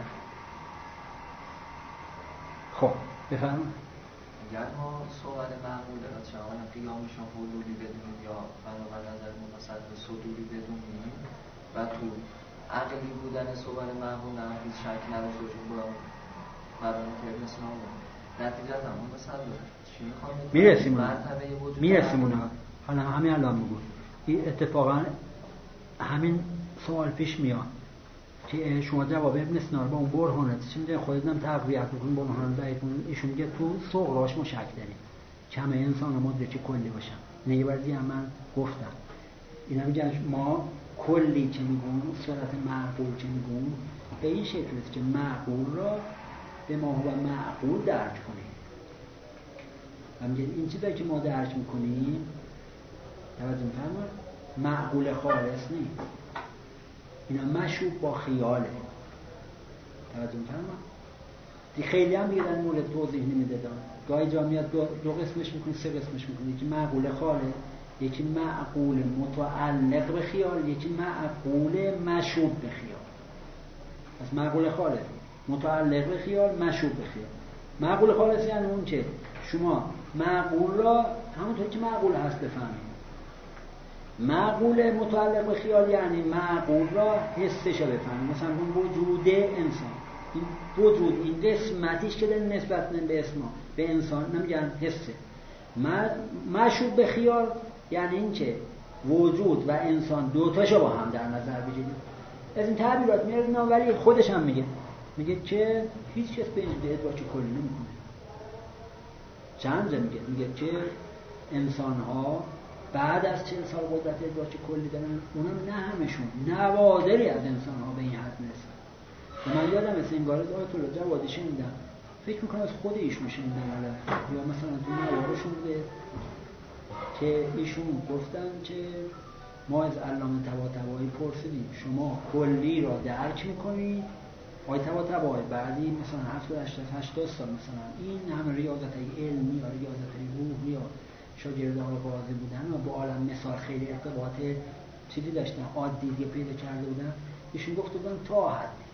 خب بفرمایید. اگر ما صور معمول از شما قیامشون حلولی بدونیم یا بنابر نظر متصدر صدوری بدونیم و تو عقلی بودن صور معمول نه هیچ شک نداشته باشیم با برای که مثل نامون نتیجت همون مصدر چی میخوام میرسیم میرسیم اونا. حالا همین الان میگو این اتفاقا همین سوال پیش میاد که شما جواب ابن سینا با اون برهانت چی میگه خودت هم تقویت بکن برهان دایتون ایشون میگه تو صغراش مشک داریم کم انسان مدرک کلی باشن. نه یه بردی هم من گفتم اینا میگن ما کلی که میگون صورت معقول که میگون به این شکل است که معقول را به ما هو معقول درک کنیم. و میگه این چیزایی که ما درک میکنیم توجه می‌فرمایید معقول خالص نیست، اینا مشوب با خیاله. توجه می‌فرمایید دی خیلی هم دیگه در مورد توضیح نمیده دارم. گاهی جا میاد دو, دو قسمش میکنه سه قسمش میکنه، یکی معقول خاله، یکی معقول متعلق به خیال، یکی معقول مشوب به خیال. پس معقول خالص متعلق به خیال مشوب به خیال. معقول خالص یعنی اون که شما معقول را همونطور که معقول هست بفهمید. معقول متعلق به خیال یعنی معقول را حسش بفهمید. مثلا اون وجود انسان، این وجود این قسمتیش که در نسبت به اسم به انسان نمیگن حسه. مشوب به خیال یعنی این که وجود و انسان دوتاشو با هم در نظر بگیرید. از این تعبیرات میاد نه ولی خودش هم میگه میگه که هیچ کس به این ادراک کلی نمیکنه. چند جا میگه میگه که انسان ها بعد از چهل سال قدرت ادراک کلی دارن، اونم نه همشون، نوادری از انسان ها به این حد میرسن. و من یادم مثل این گارز آیت الله جوادی شنیدم، فکر میکنم از خود ایشون شنیدم یا مثلا تو نوارشون بوده که ایشون گفتن که ما از علامه طباطبایی پرسیدیم شما کلی را درک میکنید؟ آقای طباطبایی بعدی مثلا هفتاد هشتاد سال مثلا این همه ریاضت علمی یا ریاضت روحی یا شاگرده های قاضی بودن و با عالم مثال خیلی ارتباط چیزی داشتن عادی دیگه پیدا کرده بودن. ایشون گفت بودن تا حدی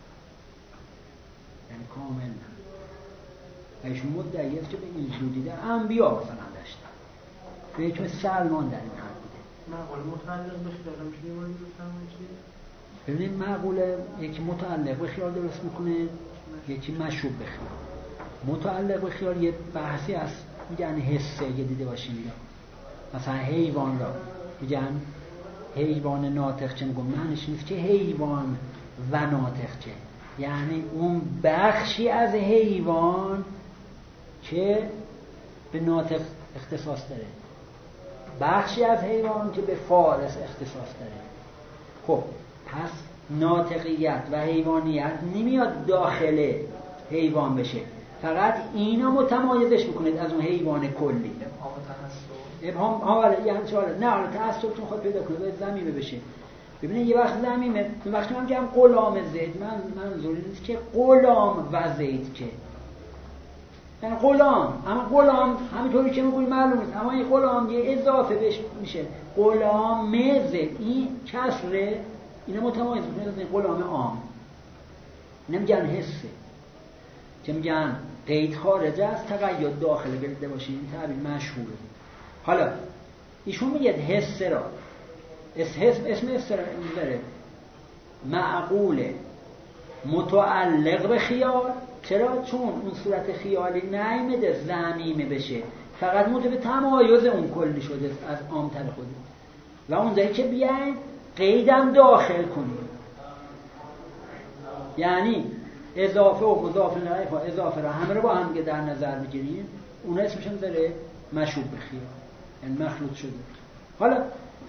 یعنی کامل نه. و ایشون مدعی است که به این زودی در انبیا مثلا داشتن به حکم سلمان در این حد بوده. معقول متعلق به خیال هم چیزی مالی بفهمه چیزی؟ ببینید معقول یکی متعلق به خیال درست میکنه یکی مشوب به خیال. متعلق به خیال یه بحثی هست میگن حسه یه دیده باشیم یا مثلا حیوان را میگن حیوان ناطق چه میگن معنیش نیست که حیوان و ناطق چه، یعنی اون بخشی از حیوان که به ناطق اختصاص داره، بخشی از حیوان که به فارس اختصاص داره. خب پس ناطقیت و حیوانیت نمیاد داخل حیوان بشه، فقط اینا متمایزش میکنید از اون حیوان کلی. ابهام حالا یه همچه حالا نه حالا تعصبتون خود پیدا کنه باید زمینه بشه. ببینید یه وقت زمینه، یه وقتی من میگم غلام زید، من منظوری نیست که غلام و زید، که یعنی غلام، اما غلام همینطوری که میگوی معلوم نیست، اما این غلام یه اضافه بهش میشه غلام زید، این کسره، اینا متمایز میکنه از این غلام عام. نمیگن حسه، که میگن قید خارج است تقید داخل گرفته باشه، این تعبیر مشهوره. حالا ایشون میگه حس را اسم اسم اسم را میذاره معقول متعلق به خیال. چرا؟ چون اون صورت خیالی نیامده ضمیمه بشه، فقط موجب تمایز اون کلی شده از عامتر خودی، و اون جایی که بیاین قیدم داخل کنید، یعنی اضافه و مضاف الیه و اضافه را همه رو با هم در نظر بگیریم، اون اسمش هم داره مشوب به خیال، یعنی مخلوط شده. حالا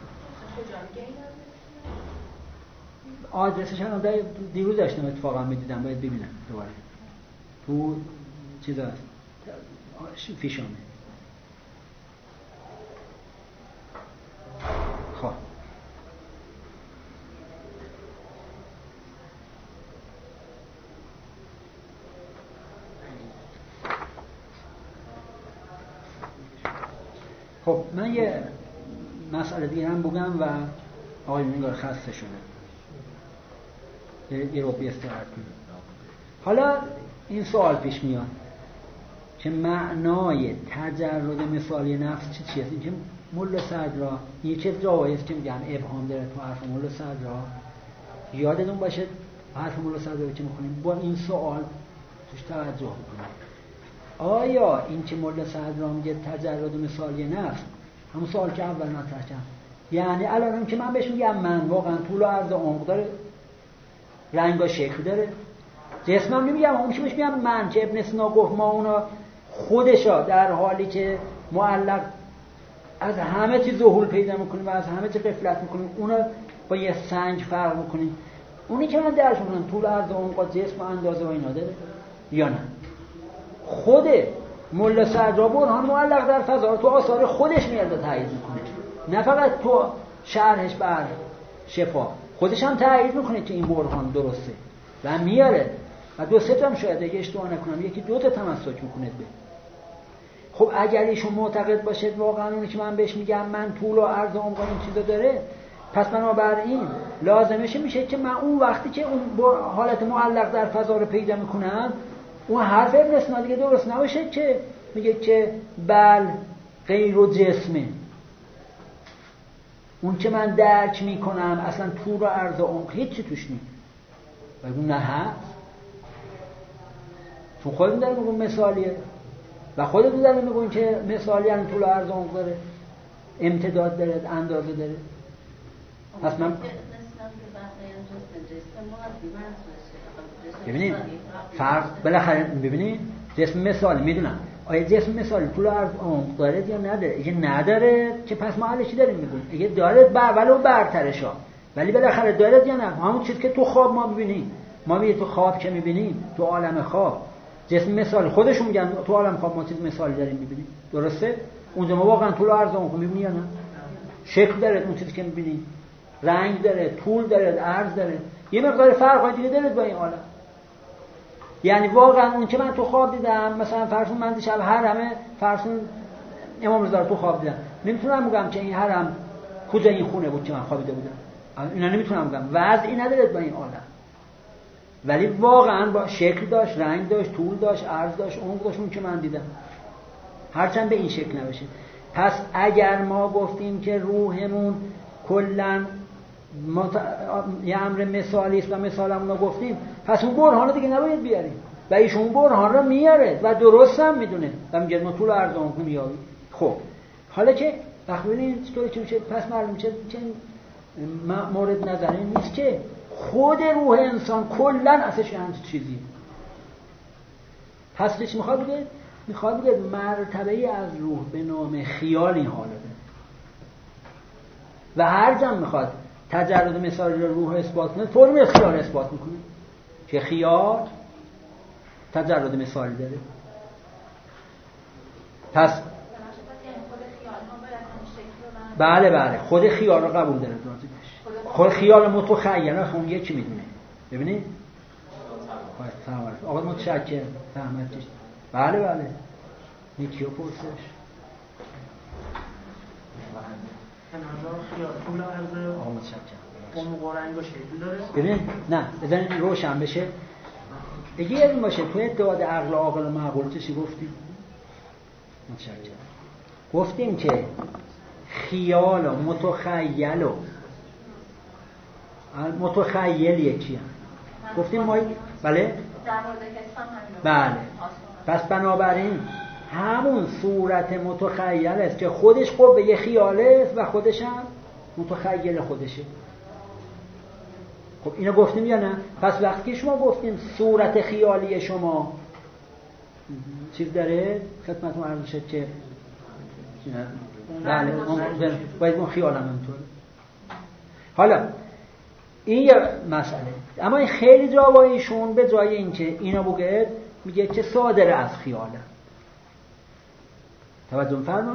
آدرسش هم دیروز داشتم اتفاقا میدیدم، باید ببینم دوباره تو چیز هست فیشامه. خب خب من یه مسئله دیگه هم بگم و آقای نگار خسته شده یه رو بیستراحت کنیم. حالا این سوال پیش میاد که معنای تجرد مثالی نفس چی چیست؟ این که ملا صدرا این چیز جوایز که میگن ابهام داره تو حرف ملا صدرا، یادتون باشه حرف ملا صدرا که میخونیم با این سوال توش توجه کنیم. آیا این که ملا صدرا میگه تجرد مثالی نفس، همون سوال که اول مطرح کردم، یعنی الان که من بهش میگم من واقعا طول و عرض و عمق داره، رنگ و شکل داره، جسمم نمیگم، اون که بهش میگم من، که ابن سینا گفت ما اونا خودشا در حالی که معلق از همه چیز ظهور پیدا میکنیم و از همه چیز غفلت میکنیم، اونا با یه سنگ فرق میکنیم. اونی که من درش میکنم طول و عرض و عمق جسم و اندازه و اینا داره یا نه؟ خود ملا صدرا برهان معلق در فضا تو آثار خودش میاد تایید میکنه، نه فقط تو شرحش بر شفا، خودش هم تایید میکنه که این برهان درسته و میاره و دو سه تا هم شاید اگه اشتباه نکنم یکی دو تا تمسک میکنه به. خب اگر ایشون معتقد باشه واقعا اونی که من بهش میگم من طول و عرض و عمق این چیزا داره، پس بنابراین لازمشه میشه که من اون وقتی که اون حالت معلق در فضا رو پیدا میکنم، اون حرف ابن سینا دیگه درست نباشه که میگه که بل غیر و جسمه، اون که من درک میکنم اصلا طول و عرض و عمق هیچی توش نیست، بگو نه هست، چون خودتون داره میگون مثالیه و خودتون داره میگون که مثالی یعنی طول و عرض و عمق داره، امتداد داره، اندازه داره. پس من ببینید فرق بالاخره ببینید جسم مثالی میدونم آیا جسم مثالی طول و عرض و عمق داره یا نداره؟ اگه نداره که پس ما حالا چی داریم میگیم؟ اگه داره بر ولو برترشا، ولی بالاخره داره یا نه؟ همون چیز که تو خواب ما میبینیم، ما میگه تو خواب که میبینیم تو عالم خواب جسم مثالی، خودشون میگن تو عالم خواب ما چیز مثالی داریم میبینیم، درسته؟ اونجا ما واقعا طول و عرض و عمق میبینیم یا نه؟ شکل داره اون چیزی که میبینیم، رنگ داره، طول داره، عرض داره، یه مقدار فرق دیگه داره با این عالم. یعنی واقعا اون که من تو خواب دیدم، مثلا فرضون من دیشب حرمه، فرضون امام رضا تو خواب دیدم، نمیتونم بگم که این حرم کجا این خونه بود که من خوابیده بودم، اینا نمیتونم بگم، وضعی نداره با این عالم، ولی واقعا با شکل داشت، رنگ داشت، طول داشت، عرض داشت، عمق داشت اون که من دیدم، هرچند به این شکل نباشه. پس اگر ما گفتیم که روحمون کلا مت... یه امر مثالی است و مثالمون رو گفتیم، پس اون برهان رو دیگه نباید بیاریم و ایشون برهان رو میاره و درست هم میدونه و میگه ما طول عرض عمق میاریم. خب حالا که بخوانید چطوری که میشه، پس معلوم میشه که مورد نظر این نیست که خود روح انسان کلا اصلا همچین چیزی. پس چی میخواد بگه؟ میخواد بگه مرتبه از روح به نام خیال این حالو داره و هر جا میخواد تجرد مثالی رو روح اثبات کنه فرم خیال اثبات میکنه که خیال تجرد مثالی داره. پس بله بله خود خیال رو قبول داره خود خیال متخیل اون یکی میدونه. ببینید آقا متشکر فهمت چیست؟ بله بله یکی رو پرسش آقا متشکر ببینید نه بذارید روشن بشه اگه یادتون باشه توی ادعای عقل عاقل و معقول چی گفتیم؟ متشکر گفتیم که خیال و متخیل و متخیل یکی هم گفتیم ما بله؟ بله پس بنابراین همون صورت متخیل است که خودش قوه خیاله است و خودش هم متخیل خودشه. خب اینو گفتیم یا نه؟ پس وقتی شما گفتیم صورت خیالی شما چیز داره خدمتتون عرض شد که بله باید اون خیال هم همینطوره. حالا این یه مسئله اما این خیلی جوابایشون به جای اینکه اینو بگه میگه که صادر از خیاله. توجه فرما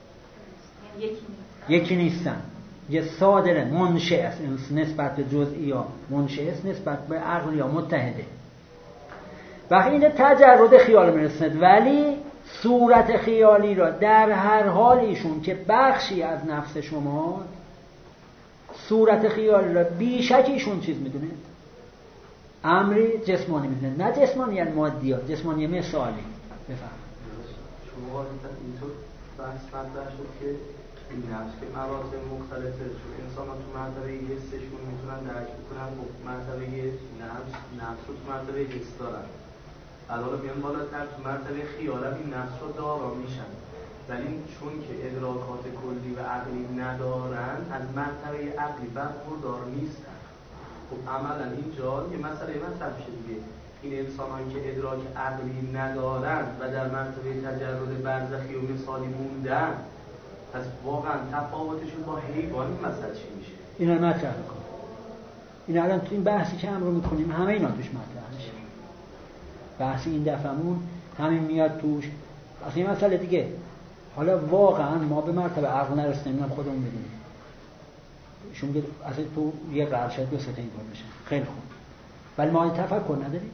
یکی نیستن یه صادره منشأ است نسبت به جزئیات منشأ است نسبت به عقل یا متحده وقتی این تجرد خیال میرسند ولی صورت خیالی را در هر حال ایشون که بخشی از نفس شما صورت خیالی را بیشک ایشون چیز میدونه امری جسمانی میدونه نه جسمانی یعنی مادی ها جسمانی مثالی. بفهم شما اینطور بحث مطرح شد که این نفس که مراتب مختلفه چون انسان ها تو مرتبه حسشون میتونن درک بکنن مرتبه نفس نفس رو تو مرتبه حس دارن الان بیان بالاتر تو مرتبه خیال هم این نفس رو دارا میشن ولی چون که ادراکات کلی و عقلی ندارن از مرتبه عقلی برخوردار نیستن. خب عملا اینجا یه مسئله مطرح میشه دیگه این انسان‌هایی که ادراک عقلی ندارن و در مرتبه تجرد برزخی و مثالی موندن پس واقعا تفاوتشون با حیوان این مسئله چی میشه؟ اینا مطرح میکنم این الان تو این بحثی که امرو میکنیم همه اینا توش مطرح میشه بحث این دفعمون همین میاد توش اصلا این مسئله دیگه حالا واقعا ما به مرتبه عقل نرسیدیم هم خودمون بدونیم شون بگه اصلا تو یه قرار شاید دو سه تا اینطور بشه خیلی خوب ولی ما این تفکر نداریم.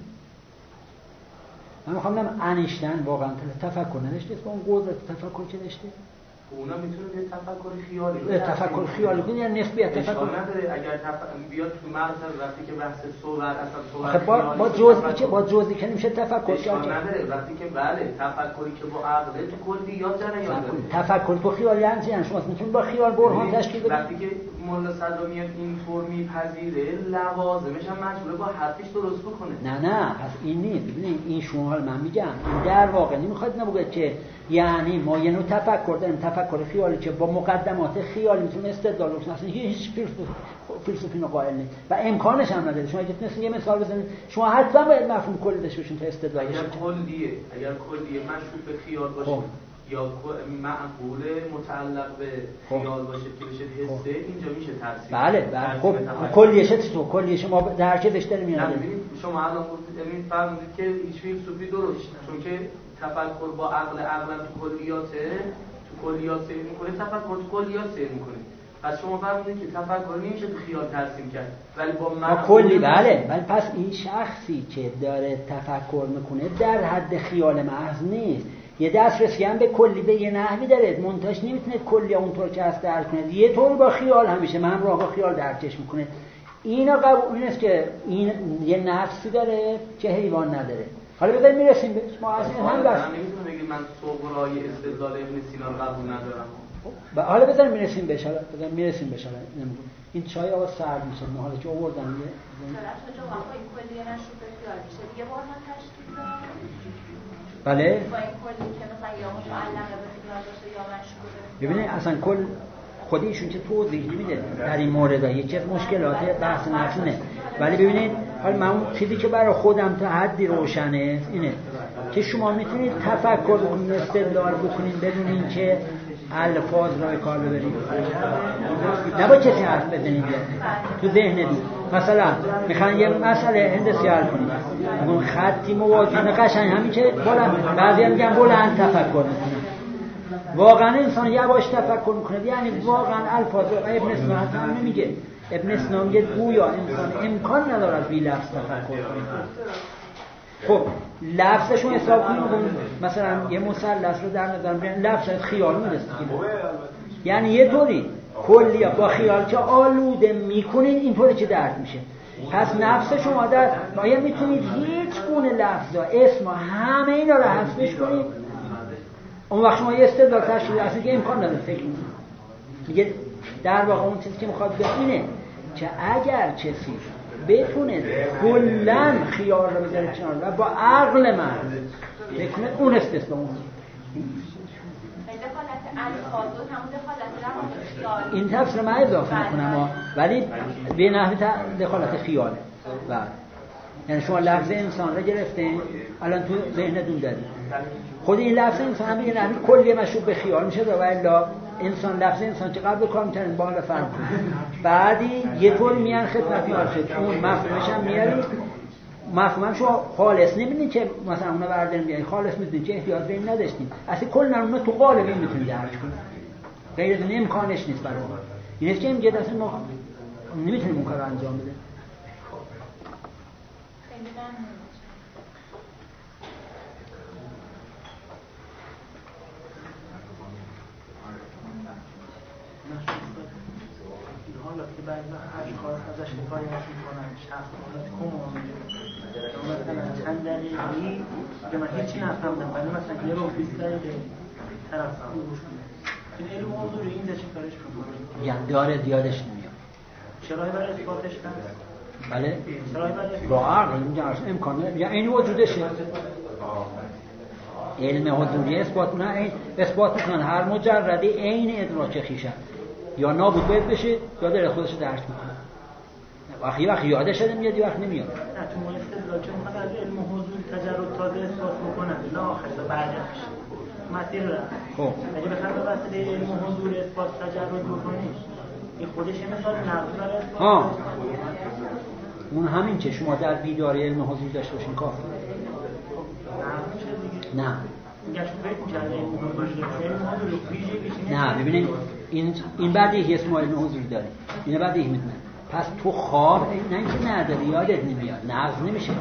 من میخوام بگم انیشتین واقعا تفکر نداشته با اون قدرت تفکر که داشته اونا میتونه یه تفکر خیالی رو تفکر خیالی کنه یعنی نسبیت تفکر نداره اگر تف... بیاد تو مرتبه وقتی که بحث صورت اصلا صورت با با جزئی که با جزئی که نمیشه تفکر کرد نداره وقتی که بله تفکری که با عقل تو کلیات جریان داره تفکر تو خیالی هم چیه شما میتونید با خیال برهان تشکیل بدید وقتی که مولا صدرا میاد اینطور میپذیره لوازمش هم مجبوره با حرفش درست بکنه. نه نه پس این نیست ببینید این شما حال من میگم این در واقع نمیخواد نبگه که یعنی ما یه نوع تفکر داریم تفکر خیالی که با مقدمات خیالی میتونه استدلال کنه اصلا هیچ فلسفی قائل نیست و امکانش هم نداره. شما اگه تونستین یه مثال بزنید شما حتما باید مفهوم کلی داشته باشین تا استدلال اگر کلیه اگر کلیه مشروط به خیال باشه خب. یا معقول متعلق به خیال باشه که بشه حسه اینجا میشه تفسیر. بله بله خب کلیشه چطور کلیشه ما درکش داره میاد. ببینید شما الان گفتید فرمودید که هیچ فیلسوفی درست چون که تفکر با عقل عقل تو کلیاته تو کلیات سیر میکنه تفکر تو کلیات سیر میکنه. پس شما فرمودید که تفکر نمیشه تو خیال ترسیم کرد ولی با معقول کلی بله ولی پس این شخصی که داره تفکر میکنه در حد خیال محض نیست یه دسترسی هم به کلی به یه نحوی داره منتاش نمیتونه کلی اونطور که هست درک کنه یه طور با خیال همیشه من راه با خیال درکش میکنه. اینا قبول نیست که این یه نفسی داره که حیوان نداره. حالا بذارید میرسیم بهش ما اصلا هم بس نمیتونه بگید من صغرای استدلال ابن سینا رو قبول ندارم. حالا بذارید میرسیم بهش حالا بذارید میرسیم بهش حالا این چای آقا سرد میشه ما حالا که آوردن یه مثلا تو آقا این کلی نشو به خیال میشه دیگه بار من تشکیل داد بله با این کلی که مثلا یا متعلقه به خیال باشه یا مشغوله ببینید اصلا کل خودیشون چه توضیح نمیده در این مورد یکی از مشکلات بحث نفسونه ولی ببینید حالا من اون چیزی که برای خودم تا حدی روشنه اینه که شما میتونید تفکر بکنید، استدلال بکنید بدون اینکه الفاظ را به کار ببرید. نه با کسی حرف بزنید تو ذهن دید. مثلا میخوان یه مسئله هندسی حل کنید، اون خطی موازی قشنگ همین که بلند، بعضی هم میگن بلند تفکر میکنن. واقعا انسان یواش تفکر میکنه، یعنی واقعا الفاظ ابن سینا هم نمیگه. ابن سینا میگه گویا انسان امکان ندارد بی لفظ تفکر کنه. خب لفظشون حساب کنیم، مثلا یه مثلث رو در نظر بگیریم، لفظ خیال میرسه، یعنی یه طوری کلی با خیال که آلوده میکنین اینطوری که درک میشه. پس نفس شما در باید میتونید هیچ گونه لفظا اسم همه اینا رو حذفش کنید. اون وقت شما یه استدلال تشکیل اصلا که امکان نداره فکر کنید. میگه در واقع اون چیزی که میخواد بگه اینه که اگر کسی بتونه کلاً خیال رو بذاره کنار و با عقل من فکر کنه، اون استثنا اون این تفسیر من اضافه میکنم، ولی به نحوی دخالت خیاله. بله، یعنی شما لفظ انسان رو گرفتین الان تو ذهنتون دارید، خود این لفظ انسان هم به نحوی کلی مشروب به خیال میشه و الا انسان لفظ انسان که قبل کار میتونید با حال فرق کنید، بعدی یه طور میان خدمت میاد شد اون مفهومش هم میارید. مفهومم شما خالص نمیدونید که مثلا اونو برداریم بیارید، خالص میدونید که احتیاج به این نداشتیم، اصلا کلا اونو تو قالب این میتونید درک کنید، غیر از این امکانش نیست برای ما. این است که میگه اصلا ما نمیتونیم اون کار رو انجام بده. حالا که بعد اشخاص ازش حکایت میکنن، شخصیت کمونه مثلا چند دقیقی که من هیچی نفهمدم، ولی مثلا یه رو بیست دقیقه طرف گوش کنه، این علم حضوری این ده چه کارش میکنه؟ یعنی داره دیادش نمیاد. چرایی برای اثباتش هست؟ بله؟ چرایی برای اثباتش؟ با عقل میگه امکانه، یعنی این وجودشه. علم حضوری اثبات نه، این اثبات میکنن هر مجردی عین ادراک خویشه یا نابود باید بشه یا داره خودش درک میکنه. وقتی وقتی یادش شده میاد یا وقتی نمیاد. نه چون ما استدلال چون فقط علم حضوری تجرد تازه اثبات میکنن لا آخر بعدش مسیر را. خب اگه بخوام به واسطه علم حضوری اثبات تجرد بکنیم این خودش مثال نقض برای اثبات. ها اون همین که شما در بیداری علم حضوری داشته باشین کافیه. نه نه ببینید این این بدیهی اسم علم حضوری داره، اینه بدیهی میدونه. پس تو خواب نه اینکه نداری یادت نمیاد، نقض نمیشه،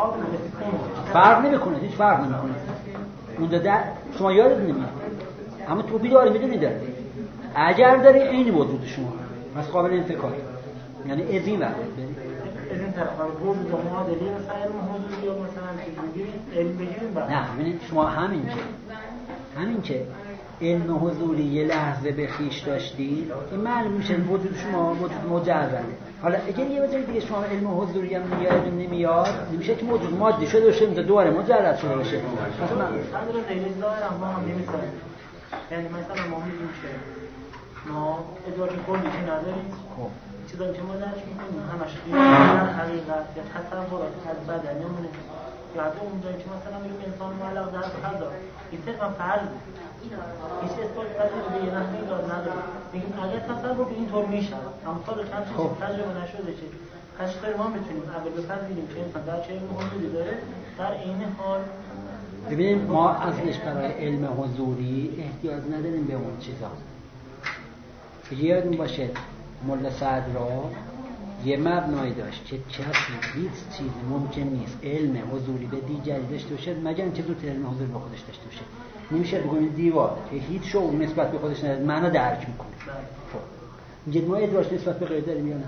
فرق نمیکنه، هیچ فرق نمیکنه. اون در شما یادت نمیاد اما تو بیداری میدونی داره. اگر داری عین وجود شما پس قابل انفکاک، یعنی از این وقت برید از این طرف وجود معادلی مثلا علم حضوری یا مثلا چیزی علم بگیریم. نه ببینید شما همین که همین که علم حضوری یه لحظه به خیش داشتی این معلوم میشه وجود شما وجود مجرده. حالا اگر یه وجه دیگه شما علم حضوری هم میاد نمیاد نمیشه که موجود مادی شده باشه دوباره مجرد شده باشه. مثلا من رو دیلیز دارم ما هم نمیسازیم، یعنی مثلا ما میگیم که ما ادراک کلی که نداریم، خب چیزایی که ما درک میکنیم همش در حقیقت یا تصورات از بدنمونه یا حتی اونجایی که مثلا میگیم انسان معلق در فضا این صرفا فرض هیچ اثبات پذیری به یه نحوی داد نداره. میگیم اگر تصور که اینطور میشه امثال چند چیز تجربه نشده چه کشتر ما میتونیم اول بپذیریم که انسان در چه علم حضوری داره در این حال. ببینیم ما اصلش برای علم حضوری احتیاج نداریم به اون چیزا. یادتون باشه ملا صدرا یه مبنایی داشت که کسی هیچ چیزی ممکن نیست علم حضوری به دیگری داشته باشه مگر اینکه زودتر علم حضوری به خودش داشته باشه. نمیشه بگیم دیوار که هیچ شعور نسبت به خودش نداره منو درک میکنه. خب میگید ما ادراک نسبت به غیر داریم یا نه؟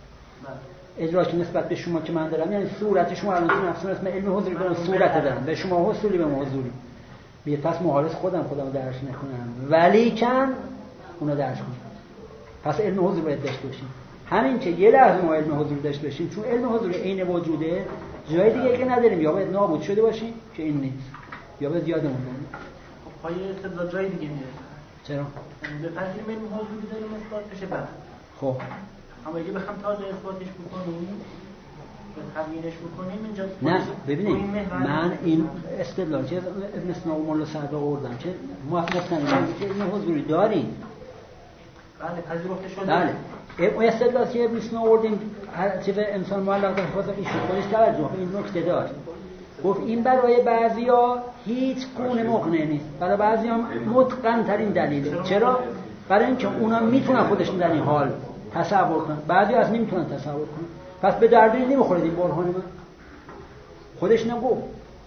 ادراک نسبت به شما که من دارم یعنی صورت شما الان تو نفس اسم علم حضوری دارم صورت دارم به شما حصولی به ما حضوری میگه پس مخالف خودم خودمو درک نکنم ولی کن اونو درک کنم. پس علم حضوری باید داشته باشیم. همین که یه لحظه ما علم حضوری داشته باشیم چون علم حضوری عین وجوده جای دیگه که نداریم یا باید نابود شده باشیم که این نیست یا باید یادمون بمونه. خب پای استدلال جای دیگه میاد. چرا؟ به فرضی علم حضوری داریم اثبات بشه بعد. خب اما اگه بخوام تازه اثباتش بکنیم تبیینش میکنیم اینجا نه ببینید من این استدلال که ابن سینا و مولا صدرا آوردم که مطمئن که این حضوری داریم. بله پذیرفته شده. بله اون استدلال که ابن سینا آوردیم هر چیز انسان معلق به حفاظت ایشون خودش توجه این نکته داشت. گفت این برای بعضیا هیچ گونه مقنع نیست، برای بعضیا متقن ترین دلیله. چرا؟ برای اینکه اونا میتونن خودشون در این حال تصور کنن، بعضی از نمیتونن تصور کنن. پس به درد نمیخوره این برهان من. خودش نگفت.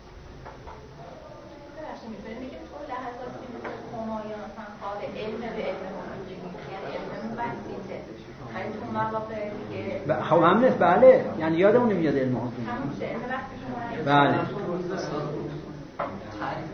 خب همه بله یعنی یادمون نمیاد علم حضور. بله. تعریف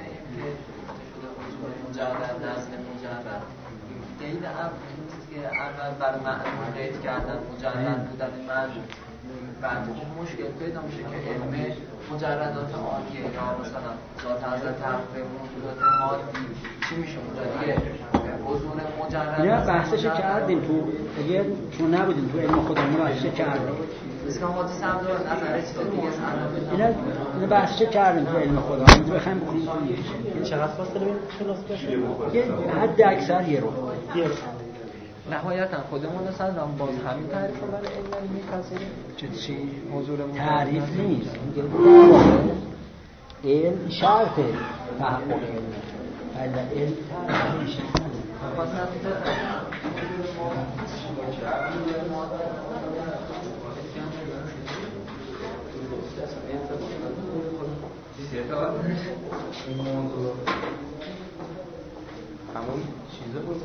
مجرد نزد مجرد دید که اول بر معلوم قید کردن مجرد بودن معلوم بعد اون مشکل پیدا میشه که علم مجردات عالیه یا مثلا ذات ازل تحقیق موجودات مادی چی میشه اونجا دیگه حضور مجرد اینا بحثش کردیم تو دیگه چون نبودیم تو علم خودمون بحثش کردیم اسکان حادثه هم داره نظر چیز دیگه است. اینا اینا بحثش کردیم تو علم خودمون بخوایم بخونیم این چقدر فاصله بین خلاص بشه یه حد اکثر یه رو نهایتا خودمون اصلا باز همین تعریف رو برای علم میپذیریم چه چی حضور تعریف نیست میگه علم شرط تحقق علم ولی علم تعریف نیست. این موضوع همون چیزه بود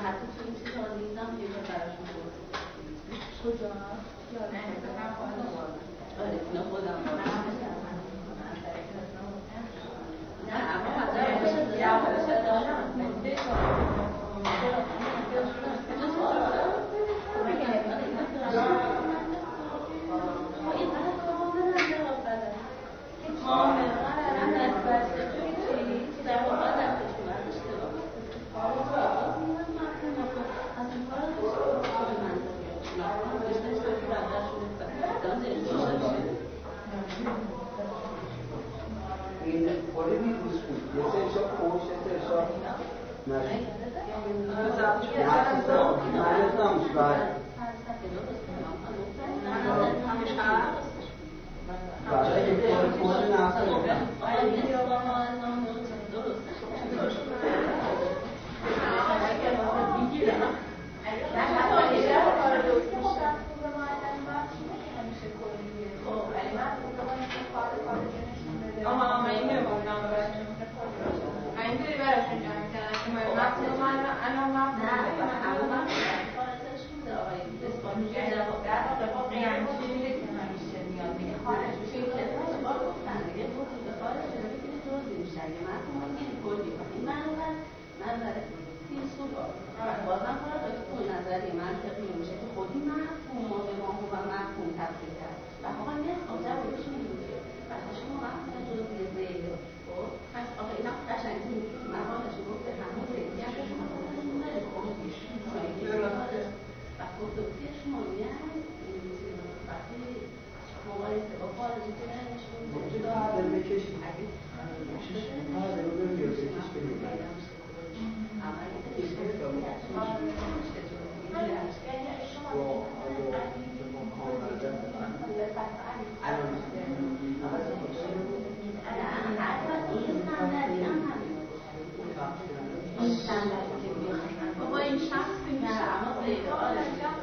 حتی تو این چیزها دیدم یه جا براشون بود کجا؟ آره اینا خودم نه اما این پاره میدوز بود یه سرشا پوش یه سرشا نشد من نتنامش باید برای این پاره پوش نفسه بودم آها من این نمی‌گفتم براشون من اینجوری براشون جمع کردم که من وقتی من الان وقت نه همون وقت خارجش بوده آقای اسپانیایی جواب در واقع یعنی چی میگه که همیشه میاد میگه خارج میشه که بار گفتن دیگه گفتی به خارج شده میتونی جزئی میشه اگه من کنم میگه کلی این من اون من برای این سوال بازم خواهد که اون نظری منطقی میشه که خودی مفهوم ما به ماهو و مفهوم تبدیل کرد و واقعا نصف جوابش میگه وقتی شما مفهوم جزئی زیده خب پس آقا اینا قشنگی مقامش گفت به همون زیدی هم شما خودتون دارید و خودتوفی شما یعنی وقتی مقایسه با خارجی که نشون موجود عدل بکشید عدل رو بریم بیرسه کش کنید بابا این شخص که میشه اما پیدا